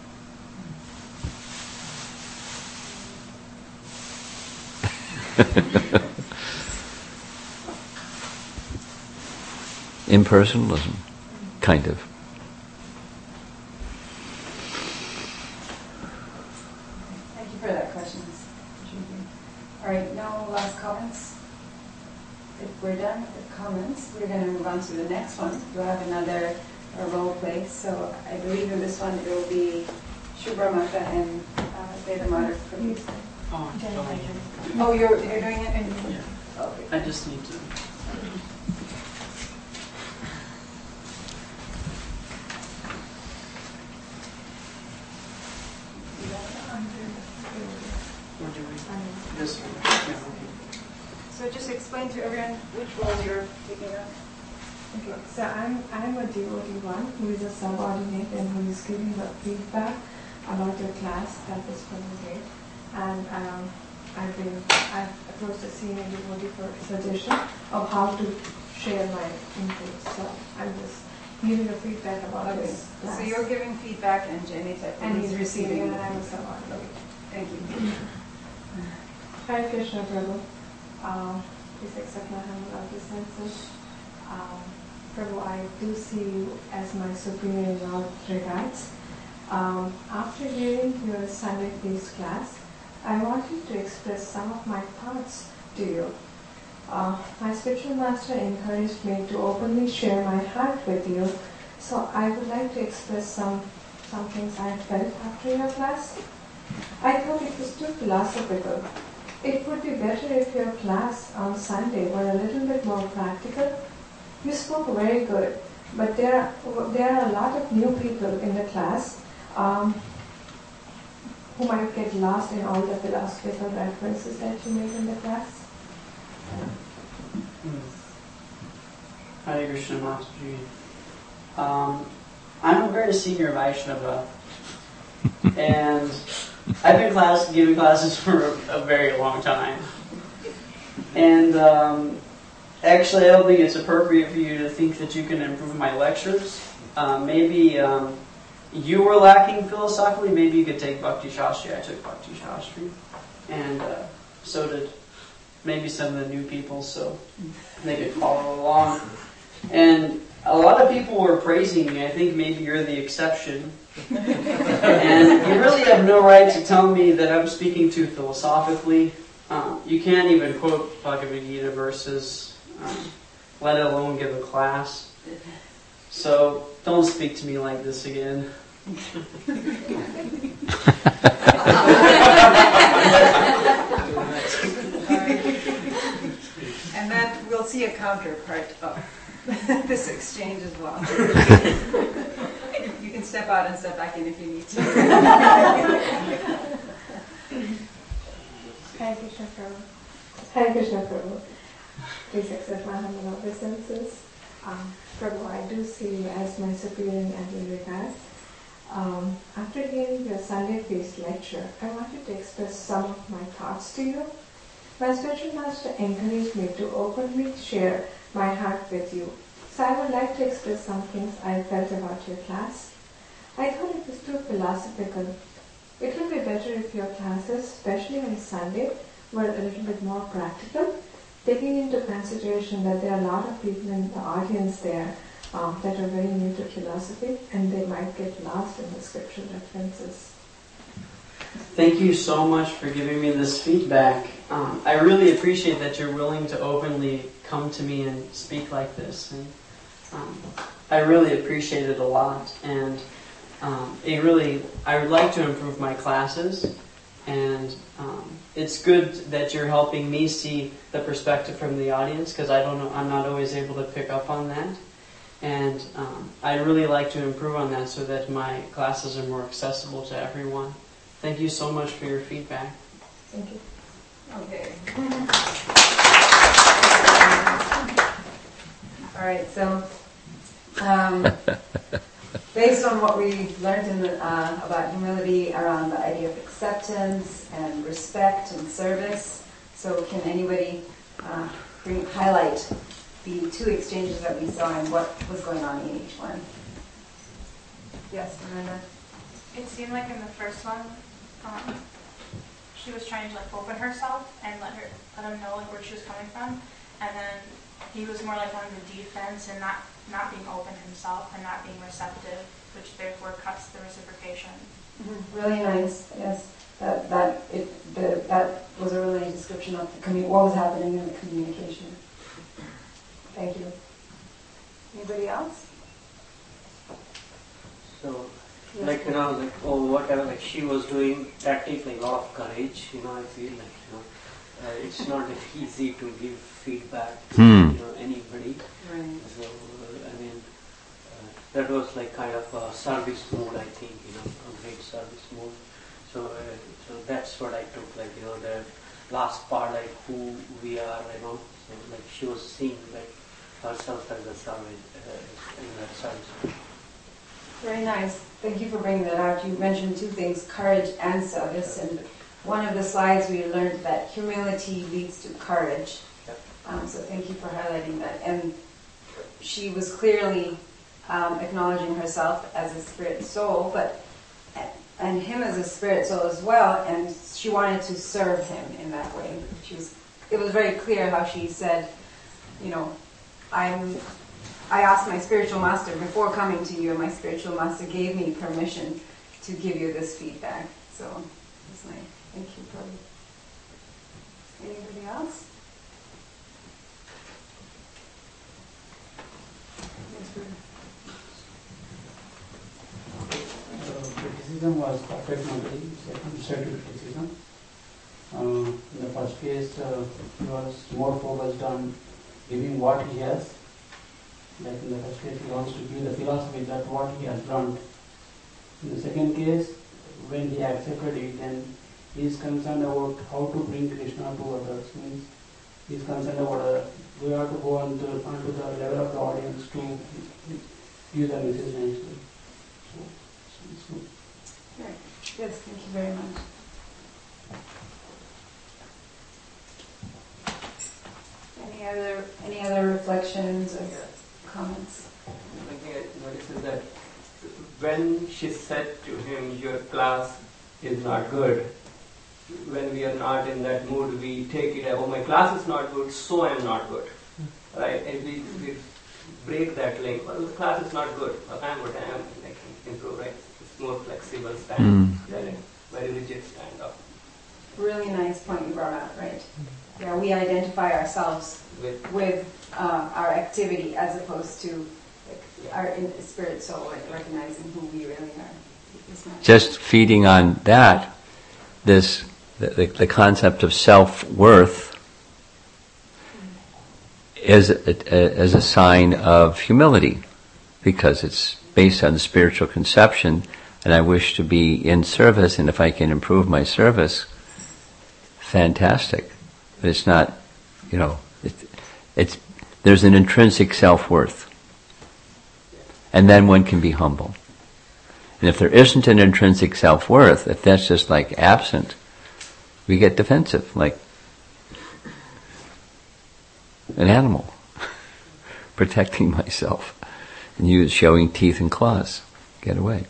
Impersonalism, kind of. Thank you for that question. All right, no last comments? If we're done with comments, we're going to move on to the next one. We'll have another role play. So I believe in this one it will be Shubhra Mata and Vedamata. Oh, you're doing it? Okay. I just need to. We're doing this one. Yeah, okay. So just explain to everyone which role you're taking up. Okay, so I'm a devotee one who is a subordinate and who is giving the feedback about your class that is going great. And I've approached a senior devotee for suggestion of how to share my input. So I'm just giving the feedback about this class. So you're giving feedback and Janita is receiving. And I'm a subordinate. Thank you. Hare Krishna Prabhu. Please accept my humble obeisances. Prabhu, I do see you as my superior in all regards. After hearing your Sunday Peace class, I wanted to express some of my thoughts to you. My spiritual master encouraged me to openly share my heart with you, so I would like to express some things I felt after your class. I thought it was too philosophical. It would be better if your class on Sunday were a little bit more practical. You spoke very good, but there are a lot of new people in the class who might get lost in all the philosophical references that you made in the class. Hare Krishna Masterji. I'm a very senior Vaishnava, and I've been giving classes for a very long time. And actually, I don't think it's appropriate for you to think that you can improve my lectures. Maybe you were lacking philosophically. Maybe you could take Bhakti Shastri. I took Bhakti Shastri, and so did maybe some of the new people, so they could follow along. And a lot of people were praising me. I think maybe you're the exception. And you really have no right to tell me that I'm speaking too philosophically. You can't even quote Bhagavad Gita verses, let alone give a class. So don't speak to me like this again. And then we'll see a counterpart of this exchange as well. You can step out and step back in if you need to. Hare Krishna Prabhu. Hare Krishna Prabhu. Please accept my humble obeisances. Prabhu, I do see you as my superior in every regard. After hearing your Sunday feast lecture, I wanted to express some of my thoughts to you. My spiritual master encouraged me to openly share my heart with you. So I would like to express some things I felt about your class. I thought it was too philosophical. It would be better if your classes, especially on Sunday, were a little bit more practical, taking into consideration that there are a lot of people in the audience there that are very new to philosophy, and they might get lost in the scriptural references. Thank you so much for giving me this feedback. I really appreciate that you're willing to openly come to me and speak like this. And, I really appreciate it a lot. And I would like to improve my classes. And it's good that you're helping me see the perspective from the audience, because I'm not always able to pick up on that. And I'd really like to improve on that so that my classes are more accessible to everyone. Thank you so much for your feedback. Thank you. Okay. All right, so based on what we learned about humility around the idea of acceptance and respect and service, so can anybody highlight the two exchanges that we saw and what was going on in each one? Yes, Miranda? It seemed like in the first one, she was trying to open herself and let him know where she was coming from, and then he was more like on the defense and not being open himself and not being receptive, which therefore cuts the reciprocation. Mm-hmm. Really nice. Yes, that was a really nice description of what was happening in the communication. Thank you. Anybody else? So, whatever she was doing, that takes a lot of courage. I feel it's not easy to give feedback to anybody. Right. So, that was kind of a service mode, I think. A great service mode. So that's what I took. The last part, who we are. So she was seeing herself as a service in that service mode. Very nice. Thank you for bringing that out. You mentioned two things, courage and service. And one of the slides we learned that humility leads to courage. So thank you for highlighting that. And she was clearly acknowledging herself as a spirit soul, and him as a spirit soul as well. And she wanted to serve him in that way. It was very clear how she said, I asked my spiritual master before coming to you, and my spiritual master gave me permission to give you this feedback. So it's nice. Thank you, Prabhu. Anybody else? Criticism was perfect only, constructive criticism. In the first case, he was more focused on giving what he has. Like in the first case, he wants to give the philosophy that what he has learned. In the second case, when he accepted it, then he is concerned about how to bring Krishna to others. Means he is concerned about we have to go onto the level of the audience to give the message nicely. So. Right. Yes, thank you very much. Any other reflections or comments? I think I noticed that when she said to him, your class is not good, when we are not in that mood, we take it, oh, my class is not good, so I am not good. Right? And we break that link. Well, the class is not good. Well, I am good. I am improve. Right? It's more flexible stand than a very rigid stand up. Really nice point you brought out. Right? Yeah, we identify ourselves with our activity as opposed to our spirit soul, recognizing who we really are. Just feeding on that, the concept of self-worth is a sign of humility, because it's based on the spiritual conception, and I wish to be in service, and if I can improve my service, fantastic. But it's not, there's an intrinsic self-worth. And then one can be humble. And if there isn't an intrinsic self-worth, if that's just like absent, we get defensive, like an animal, protecting myself, and you showing teeth and claws. Get away.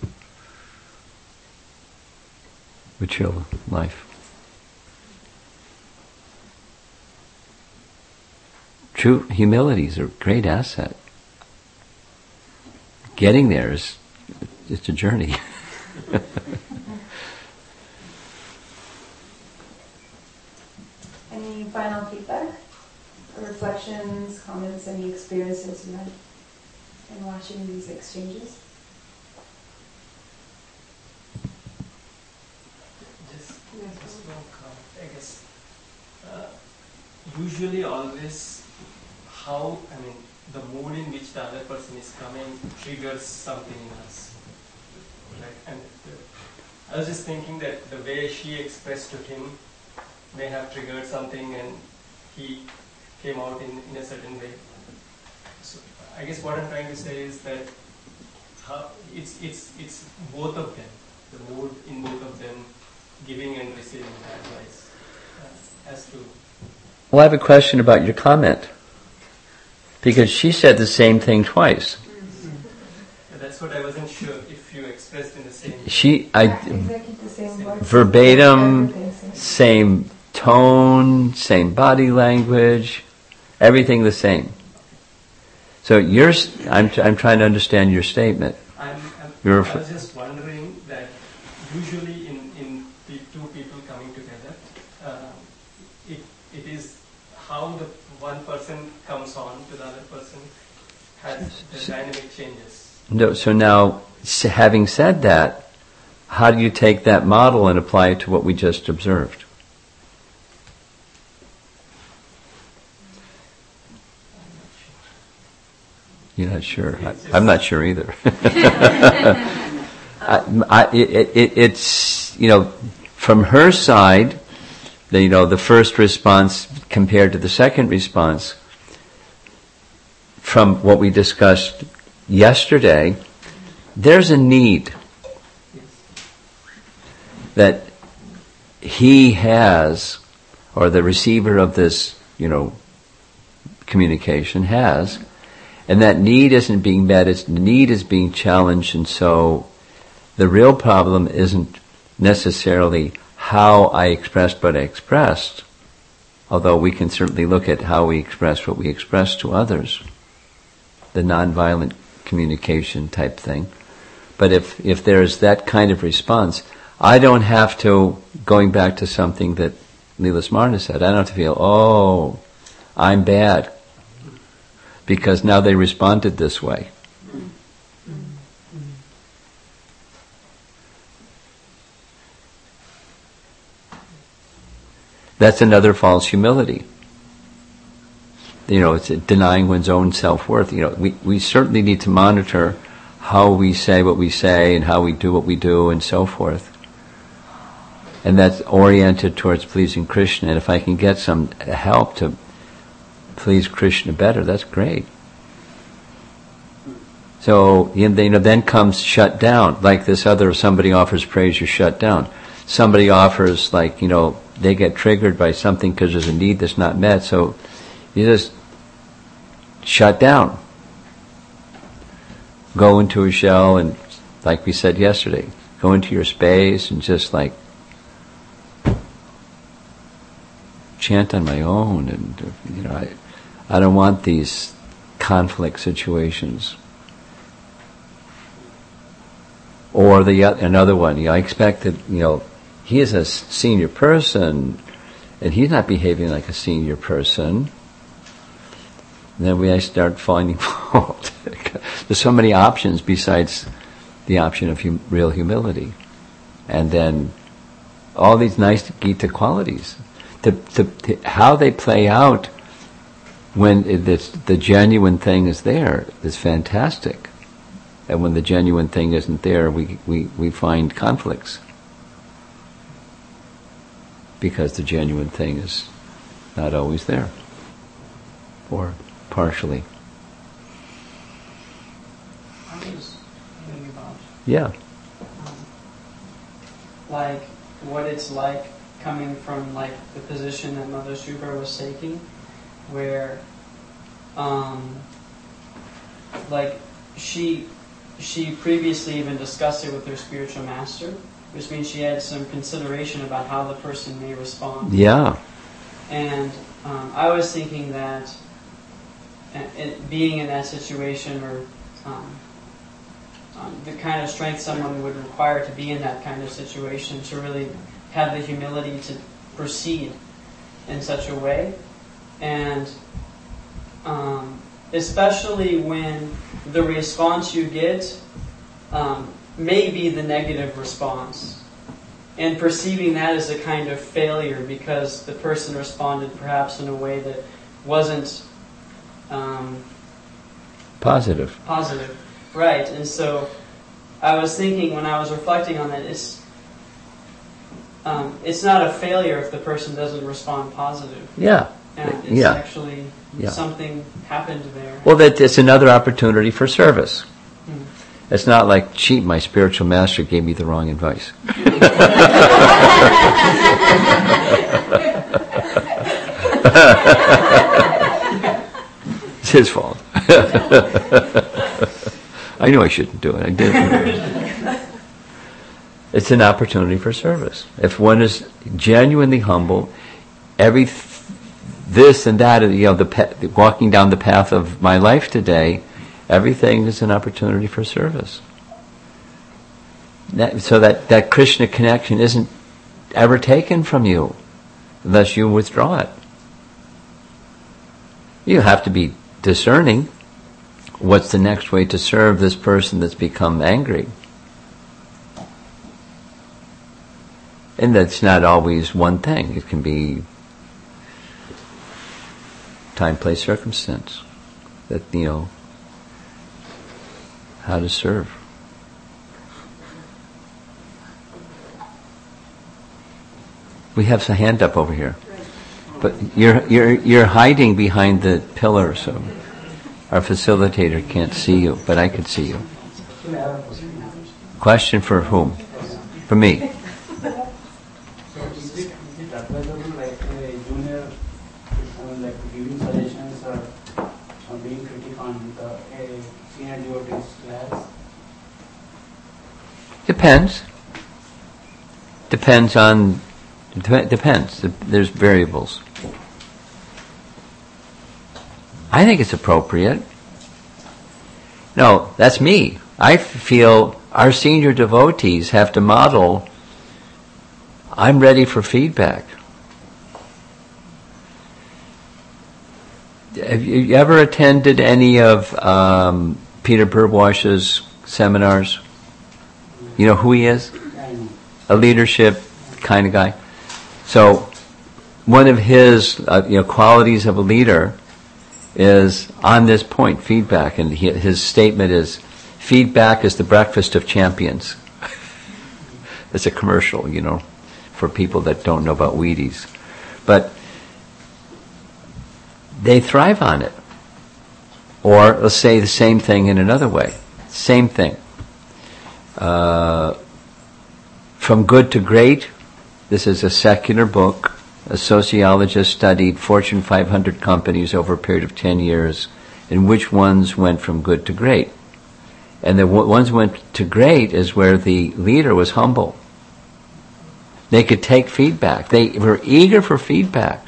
Would chill life. True humility is a great asset. Getting there is, it's a journey. Any final feedback? Or reflections, comments, any experiences you had in watching these exchanges? Just one comment, I guess. Usually always the mood in which the other person is coming triggers something in us. Right? And I was just thinking that the way she expressed to him may have triggered something and he came out in a certain way. So I guess what I'm trying to say is that it's both of them, the mood in both of them giving and receiving the advice as to. Well, I have a question about your comment. Because she said the same thing twice. That's what I wasn't sure if you expressed in the same. Exactly the same words. Verbatim, same tone, same body language, everything the same. So I'm trying to understand your statement. I was just wondering that usually in the two people coming together, it is how the one person comes on to the other person has the dynamic changes. No, so now, having said that, how do you take that model and apply it to what we just observed? You're not sure. I'm not sure either. It's from her side, the first response compared to the second response, from what we discussed yesterday, there's a need that he has, or the receiver of this, communication has, and that need isn't being met, its need is being challenged, and so the real problem isn't necessarily how I expressed what I expressed, although we can certainly look at how we express what we express to others, the nonviolent communication type thing. But if there's that kind of response, I don't have to, going back to something that Leela Smarna said, I don't have to feel, oh, I'm bad, because now they responded this way. That's another false humility. It's denying one's own self-worth. We certainly need to monitor how we say what we say and how we do what we do and so forth. And that's oriented towards pleasing Krishna. And if I can get some help to please Krishna better, that's great. So, then comes shut down. Like this other, somebody offers praise, you're shut down. Somebody offers, they get triggered by something because there's a need that's not met, so you just shut down. Go into a shell and, like we said yesterday, go into your space and just chant on my own, and I don't want these conflict situations. Or another one, I expect that, he is a senior person, and he's not behaving like a senior person. And then I start finding fault. There's so many options besides the option of real humility. And then all these nice Gita qualities. How they play out when the genuine thing is there is fantastic. And when the genuine thing isn't there, we find conflicts. because the genuine thing is not always there, or partially. I was thinking about Yeah. like what it's like coming from like the position that Mother Subra was taking, where like she previously even discussed it with her spiritual master, which means she had some consideration about how the person may respond. Yeah. And I was thinking that being in that situation, or the kind of strength someone would require to be in that kind of situation, to really have the humility to proceed in such a way. And especially when the response you get may be the negative response, and perceiving that as a kind of failure because the person responded perhaps in a way that wasn't Positive. Right. And so I was thinking, when I was reflecting on that, it's not a failure if the person doesn't respond positive. Yeah. And it's actually something happened there. Well, it's another opportunity for service. It's not like, gee, my spiritual master gave me the wrong advice. It's his fault. I knew I shouldn't do it. I did. It's an opportunity for service. If one is genuinely humble, this and that, walking down the path of my life today, everything is an opportunity for service. So that Krishna connection isn't ever taken from you unless you withdraw it. You have to be discerning what's the next way to serve this person that's become angry. And that's not always one thing. It can be time, place, circumstance. That, how to serve. We have a hand up over here, but you're hiding behind the pillar, so our facilitator can't see you, but I could see you. Question for whom? For me. So is it advisable, like a junior, like giving suggestions or being critical on a senior devotee's class? Depends. Depends. There's variables. I think it's appropriate. No, that's me. I feel our senior devotees have to model, I'm ready for feedback. Have you ever attended any of Peter Burwash's seminars? You know who he is? A leadership kind of guy. So, one of his qualities of a leader is on this point, feedback, and his statement is, feedback is the breakfast of champions. It's a commercial, for people that don't know about Wheaties. But they thrive on it. Or let's say the same thing in another way. Same thing. From Good to Great, this is a secular book. A sociologist studied Fortune 500 companies over a period of 10 years and which ones went from good to great. And the ones went to great is where the leader was humble. They could take feedback. They were eager for feedback.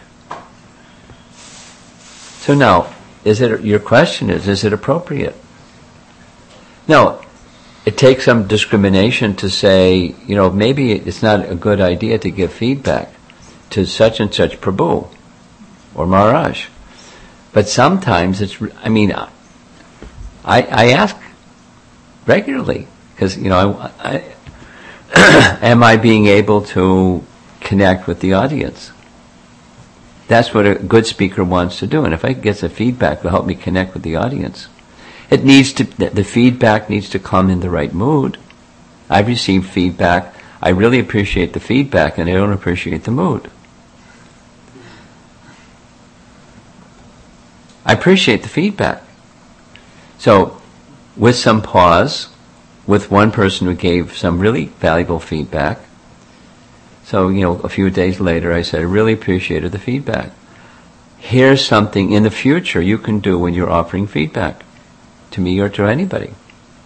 So now, your question is it appropriate? No, it takes some discrimination to say, maybe it's not a good idea to give feedback to such and such Prabhu or Maharaj. But sometimes I ask regularly, because, am I being able to connect with the audience? That's what a good speaker wants to do. And if I get some feedback, it'll help me connect with the audience. The feedback needs to come in the right mood. I've received feedback. I really appreciate the feedback, and I don't appreciate the mood. I appreciate the feedback. So, with some pause, with one person who gave some really valuable feedback. So, a few days later I said, I really appreciated the feedback. Here's something in the future you can do when you're offering feedback to me or to anybody.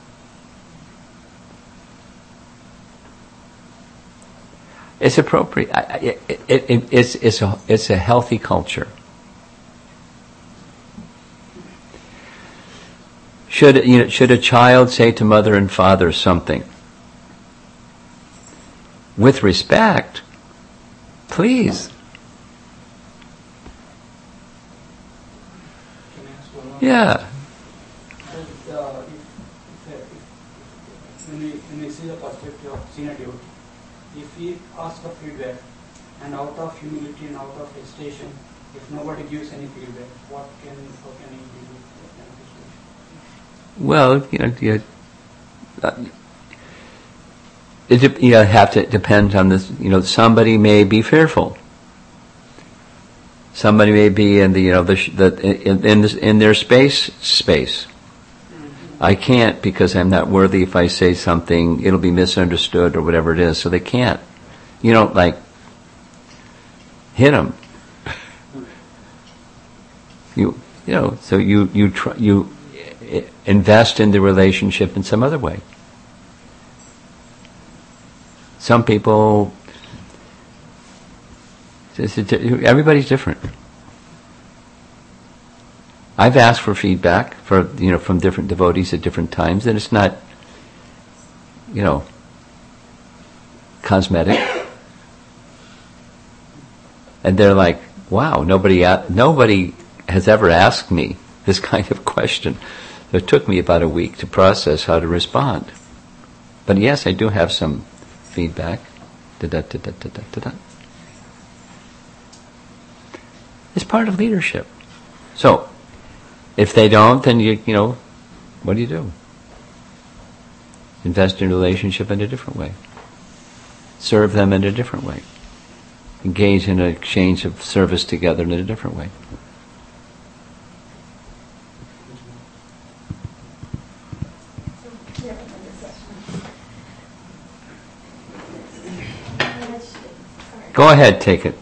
It's appropriate. It's a healthy culture. Should a child say to mother and father something with respect? Please. Can I ask one more? Yeah. When we see the perspective of senior devotee, if we ask for feedback and out of humility and out of hesitation, if nobody gives any feedback, how can he do that kind of situation? Well, it depends on this. Somebody may be fearful. Somebody may be in in their space. I can't because I'm not worthy. If I say something, it'll be misunderstood or whatever it is. So they can't. You don't hit them. So you invest in the relationship in some other way. Some people, everybody's different. I've asked for feedback from different devotees at different times, and it's not, cosmetic. And they're like, wow, nobody has ever asked me this kind of question. So it took me about a week to process how to respond. But yes, I do have some feedback. It's part of leadership. So, if they don't, then what do you do? Invest in a relationship in a different way. Serve them in a different way. Engage in an exchange of service together in a different way. Go ahead, take it.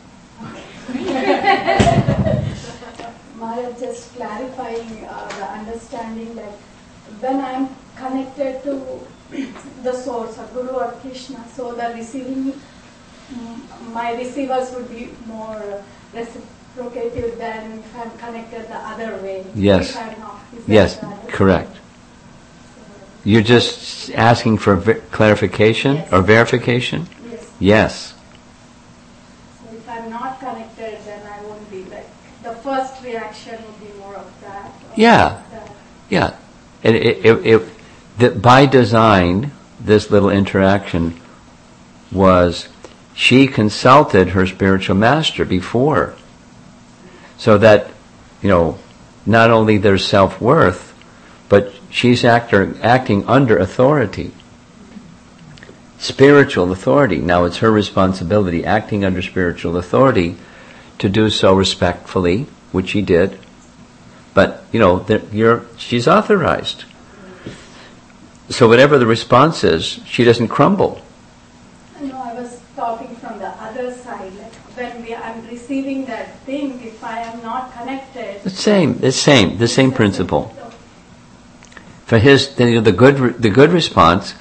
Maya, just clarifying the understanding that when I'm connected to the source, or Guru or Krishna, so the receiving, my receivers would be more reciprocative than if I'm connected the other way. Yes. If I'm not. Yes, correct. You're just asking for clarification or verification? Yes. Yes. So if I'm not connected, then I won't be the first reaction would be more of that. Yeah. Yeah. And by design, this little interaction was, she consulted her spiritual master before, so that, not only there's self-worth, but she's acting under authority. Spiritual authority. Now it's her responsibility, acting under spiritual authority, to do so respectfully, which she did. But, she's authorized. So whatever the response is, she doesn't crumble. No, I was talking from the other side. When I'm receiving that thing, if I am not connected... The same principle. For the good response,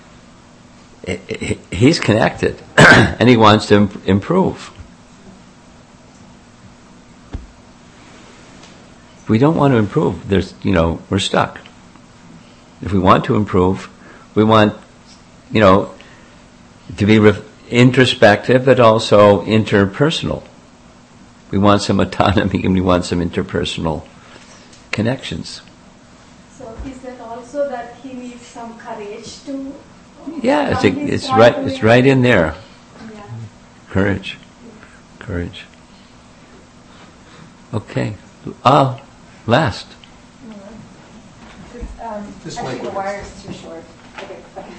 he's connected, and he wants to improve. If we don't want to improve, we're stuck. If we want to improve, we want, to be introspective, but also interpersonal. We want some autonomy, and we want some interpersonal connections. So is that also that he needs some courage to... Yeah, it's right in there. Yeah. Courage. Okay. Last. Actually, the wire is too short. Okay, fine.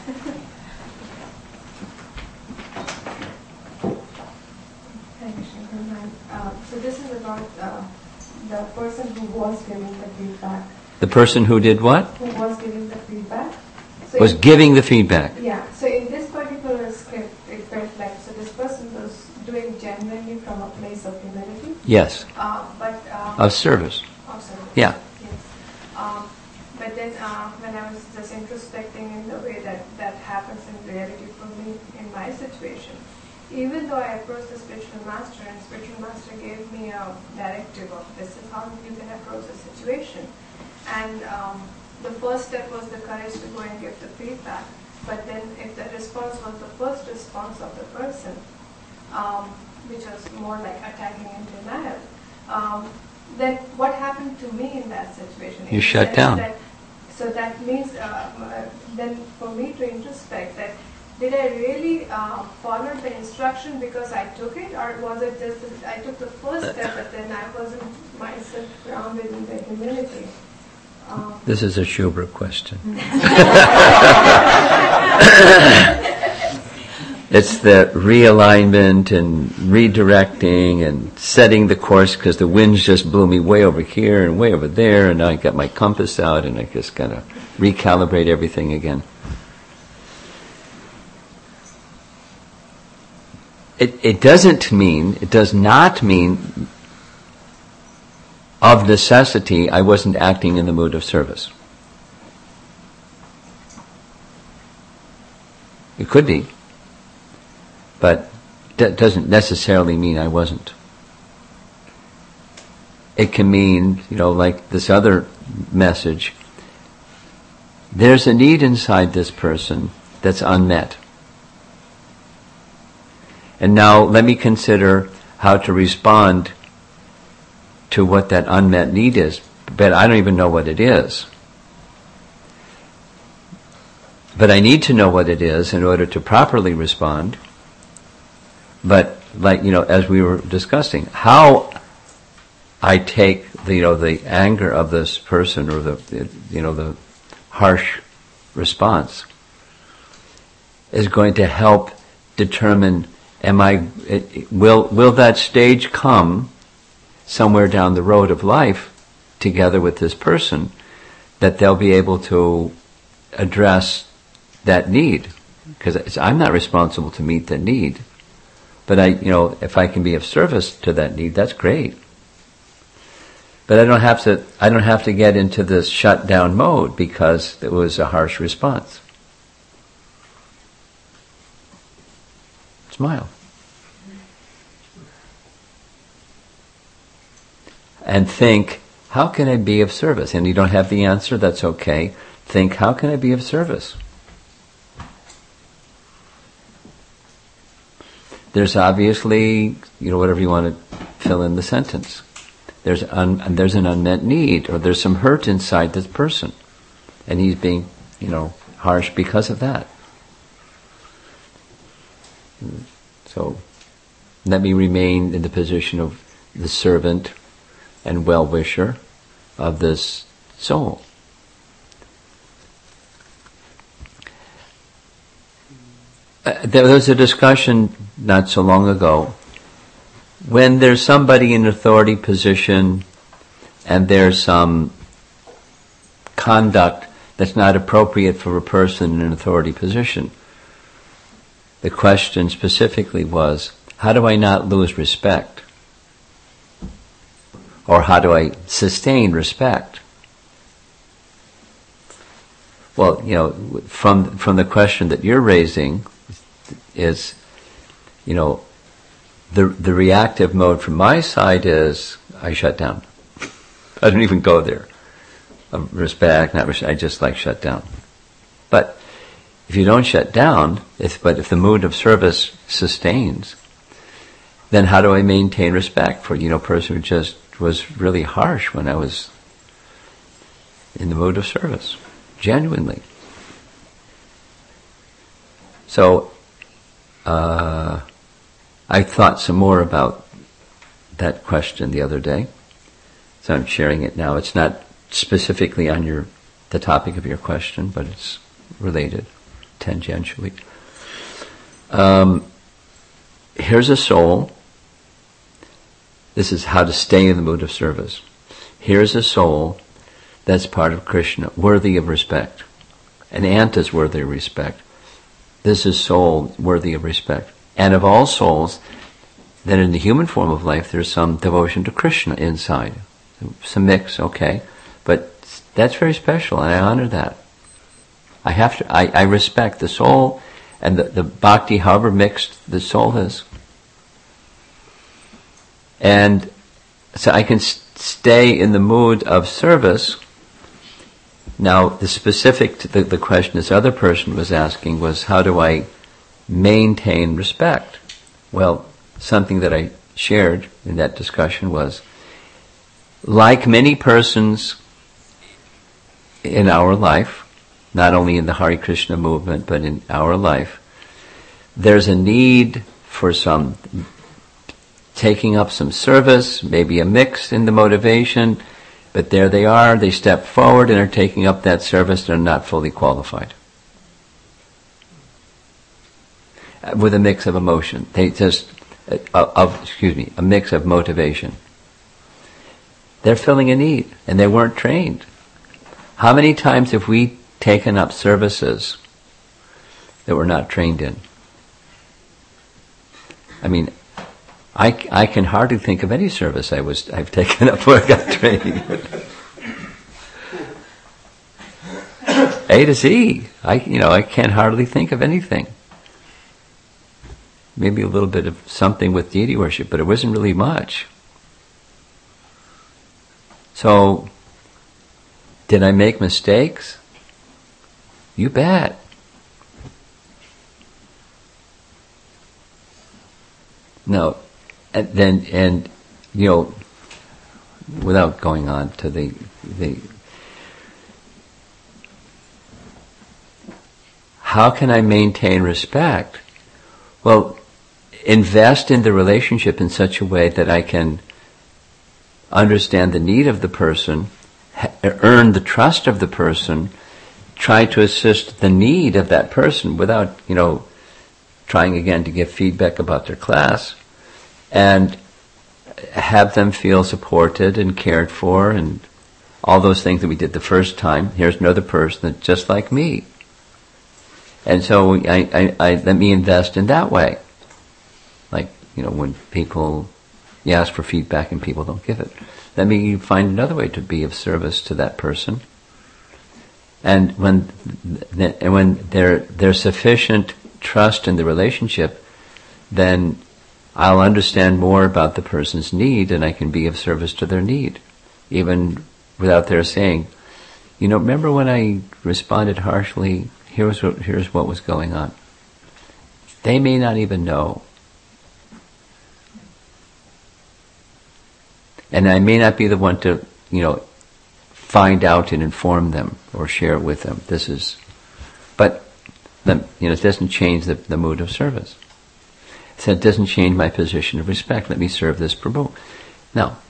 Thank you, Shankar. So this is about the person who was giving the feedback. The person who did what? Who was giving the feedback. So Was giving the feedback. Yeah. So in this particular script, it felt like this person was doing genuinely from a place of humility. Yes. Of service. Of service. Yeah. Yes. But then when I was just introspecting in the way that happens in reality for me in my situation, even though I approached the spiritual master and spiritual master gave me a directive of this is how you can approach the situation. And the first step was the courage to go and give the feedback. But then if the response was the first response of the person, which was more like attacking and denial, then what happened to me in that situation? You shut down. So that means then for me to introspect that did I really follow the instruction because I took it, or was it just that I took the first step but then I wasn't myself grounded in the humility? This is a Schubert question. It's the realignment and redirecting and setting the course because the winds just blew me way over here and way over there, and I got my compass out and I just got to recalibrate everything again. It does not mean of necessity I wasn't acting in the mood of service. It could be, but that doesn't necessarily mean I wasn't. It can mean, like this other message, there's a need inside this person that's unmet. And now let me consider how to respond to what that unmet need is. But I don't even know what it is. But I need to know what it is in order to properly respond. But as we were discussing, how I take the anger of this person or the harsh response is going to help determine will that stage come somewhere down the road of life together with this person that they'll be able to address that need, because I'm not responsible to meet the need, but if I can be of service to that need, that's great. But I don't have to get into this shutdown mode because it was a harsh response. Smile. And think, how can I be of service? And you don't have the answer, that's okay. Think, how can I be of service? There's obviously, whatever you want to fill in the sentence. There's an unmet need, or there's some hurt inside this person. And he's being, harsh because of that. So, let me remain in the position of the servant and well-wisher of this soul. There was a discussion not so long ago when there's somebody in an authority position and there's some conduct that's not appropriate for a person in an authority position. The question specifically was, how do I not lose respect? Or how do I sustain respect? Well, from the question that you're raising is, the reactive mode from my side is I shut down. I don't even go there. Respect, not respect, I just shut down. But if you don't shut down, if the mood of service sustains, then how do I maintain respect for a person who just was really harsh when I was in the mood of service, genuinely. So I thought some more about that question the other day, so I'm sharing it now. It's not specifically on the topic of your question, but it's related tangentially. Here's a soul. This is how to stay in the mood of service. here's a soul that's part of Krishna, worthy of respect. An ant is worthy of respect. This is soul worthy of respect. And of all souls, then in the human form of life, there's some devotion to Krishna inside. Some mix, okay. But that's very special, and I honor that. I respect the soul and the bhakti, however mixed the soul is. And so I can stay in the mood of service. Now, the specific, the question this other person was asking was, how do I maintain respect? Well, something that I shared in that discussion was, like many persons in our life, not only in the Hare Krishna movement, but in our life, there's a need for some taking up some service, maybe a mix in the motivation, but there they are, they step forward and are taking up that service, they're not fully qualified. With a mix of emotion. They just, a mix of motivation. They're filling a need, and they weren't trained. How many times have we taken up services that we're not trained in? I mean, I can hardly think of any service I've taken up where I got training. A to Z. I can't hardly think of anything. Maybe a little bit of something with deity worship, but it wasn't really much. So, did I make mistakes? You bet. No. And without going on to the how can I maintain respect? Well, invest in the relationship in such a way that I can understand the need of the person, earn the trust of the person, try to assist the need of that person without, trying again to give feedback about their class, and have them feel supported and cared for and all those things that we did the first time. Here's another person that's just like me. And so I let me invest in that way. Like, when you ask for feedback and people don't give it, let me find another way to be of service to that person. And when there's sufficient trust in the relationship, then I'll understand more about the person's need, and I can be of service to their need, even without their saying, remember when I responded harshly? Here's what was going on. They may not even know. And I may not be the one to, find out and inform them or share it with them. But it doesn't change the mood of service. So it doesn't change my position of respect. Let me serve this Prabhu. Now,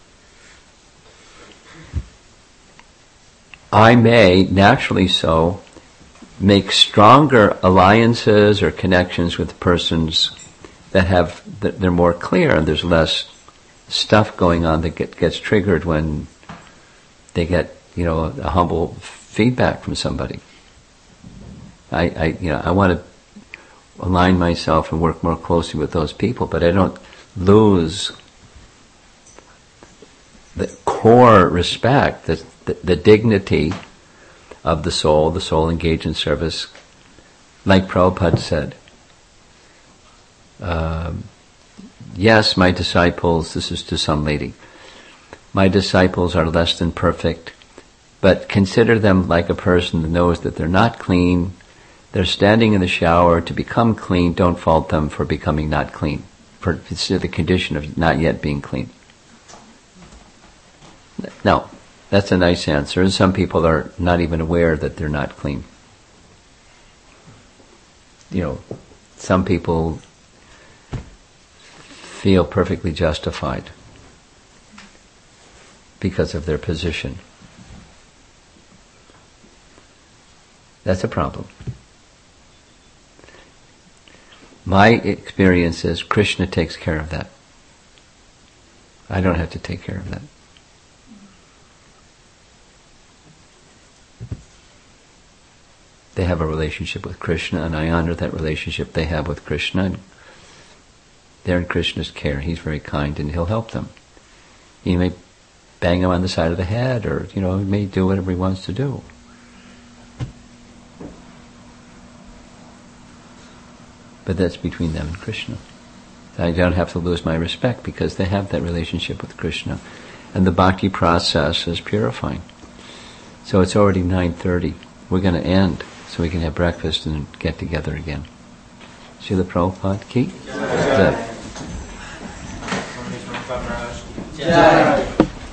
I may, naturally so, make stronger alliances or connections with persons that they're more clear, and there's less stuff going on that gets triggered when they get, a humble feedback from somebody. I want to align myself and work more closely with those people, but I don't lose the core respect, the dignity of the soul engaged in service. Like Prabhupada said, yes, my disciples, this is to some lady, my disciples are less than perfect, but consider them like a person that knows that they're not clean. They're standing in the shower to become clean. Don't fault them for becoming not clean, for the condition of not yet being clean. No, that's a nice answer. And some people are not even aware that they're not clean. Some people feel perfectly justified because of their position. That's a problem. My experience is Krishna takes care of that. I don't have to take care of that. have a relationship with Krishna, and I honor that relationship they have with Krishna. And they're in Krishna's care. He's very kind, and he'll help them. He may bang them on the side of the head, or he may do whatever he wants to do. But that's between them and Krishna. I don't have to lose my respect because they have that relationship with Krishna. And the bhakti process is purifying. So it's already 9:30. We're going to end so we can have breakfast and get together again. Srila Prabhupada ki? Jai.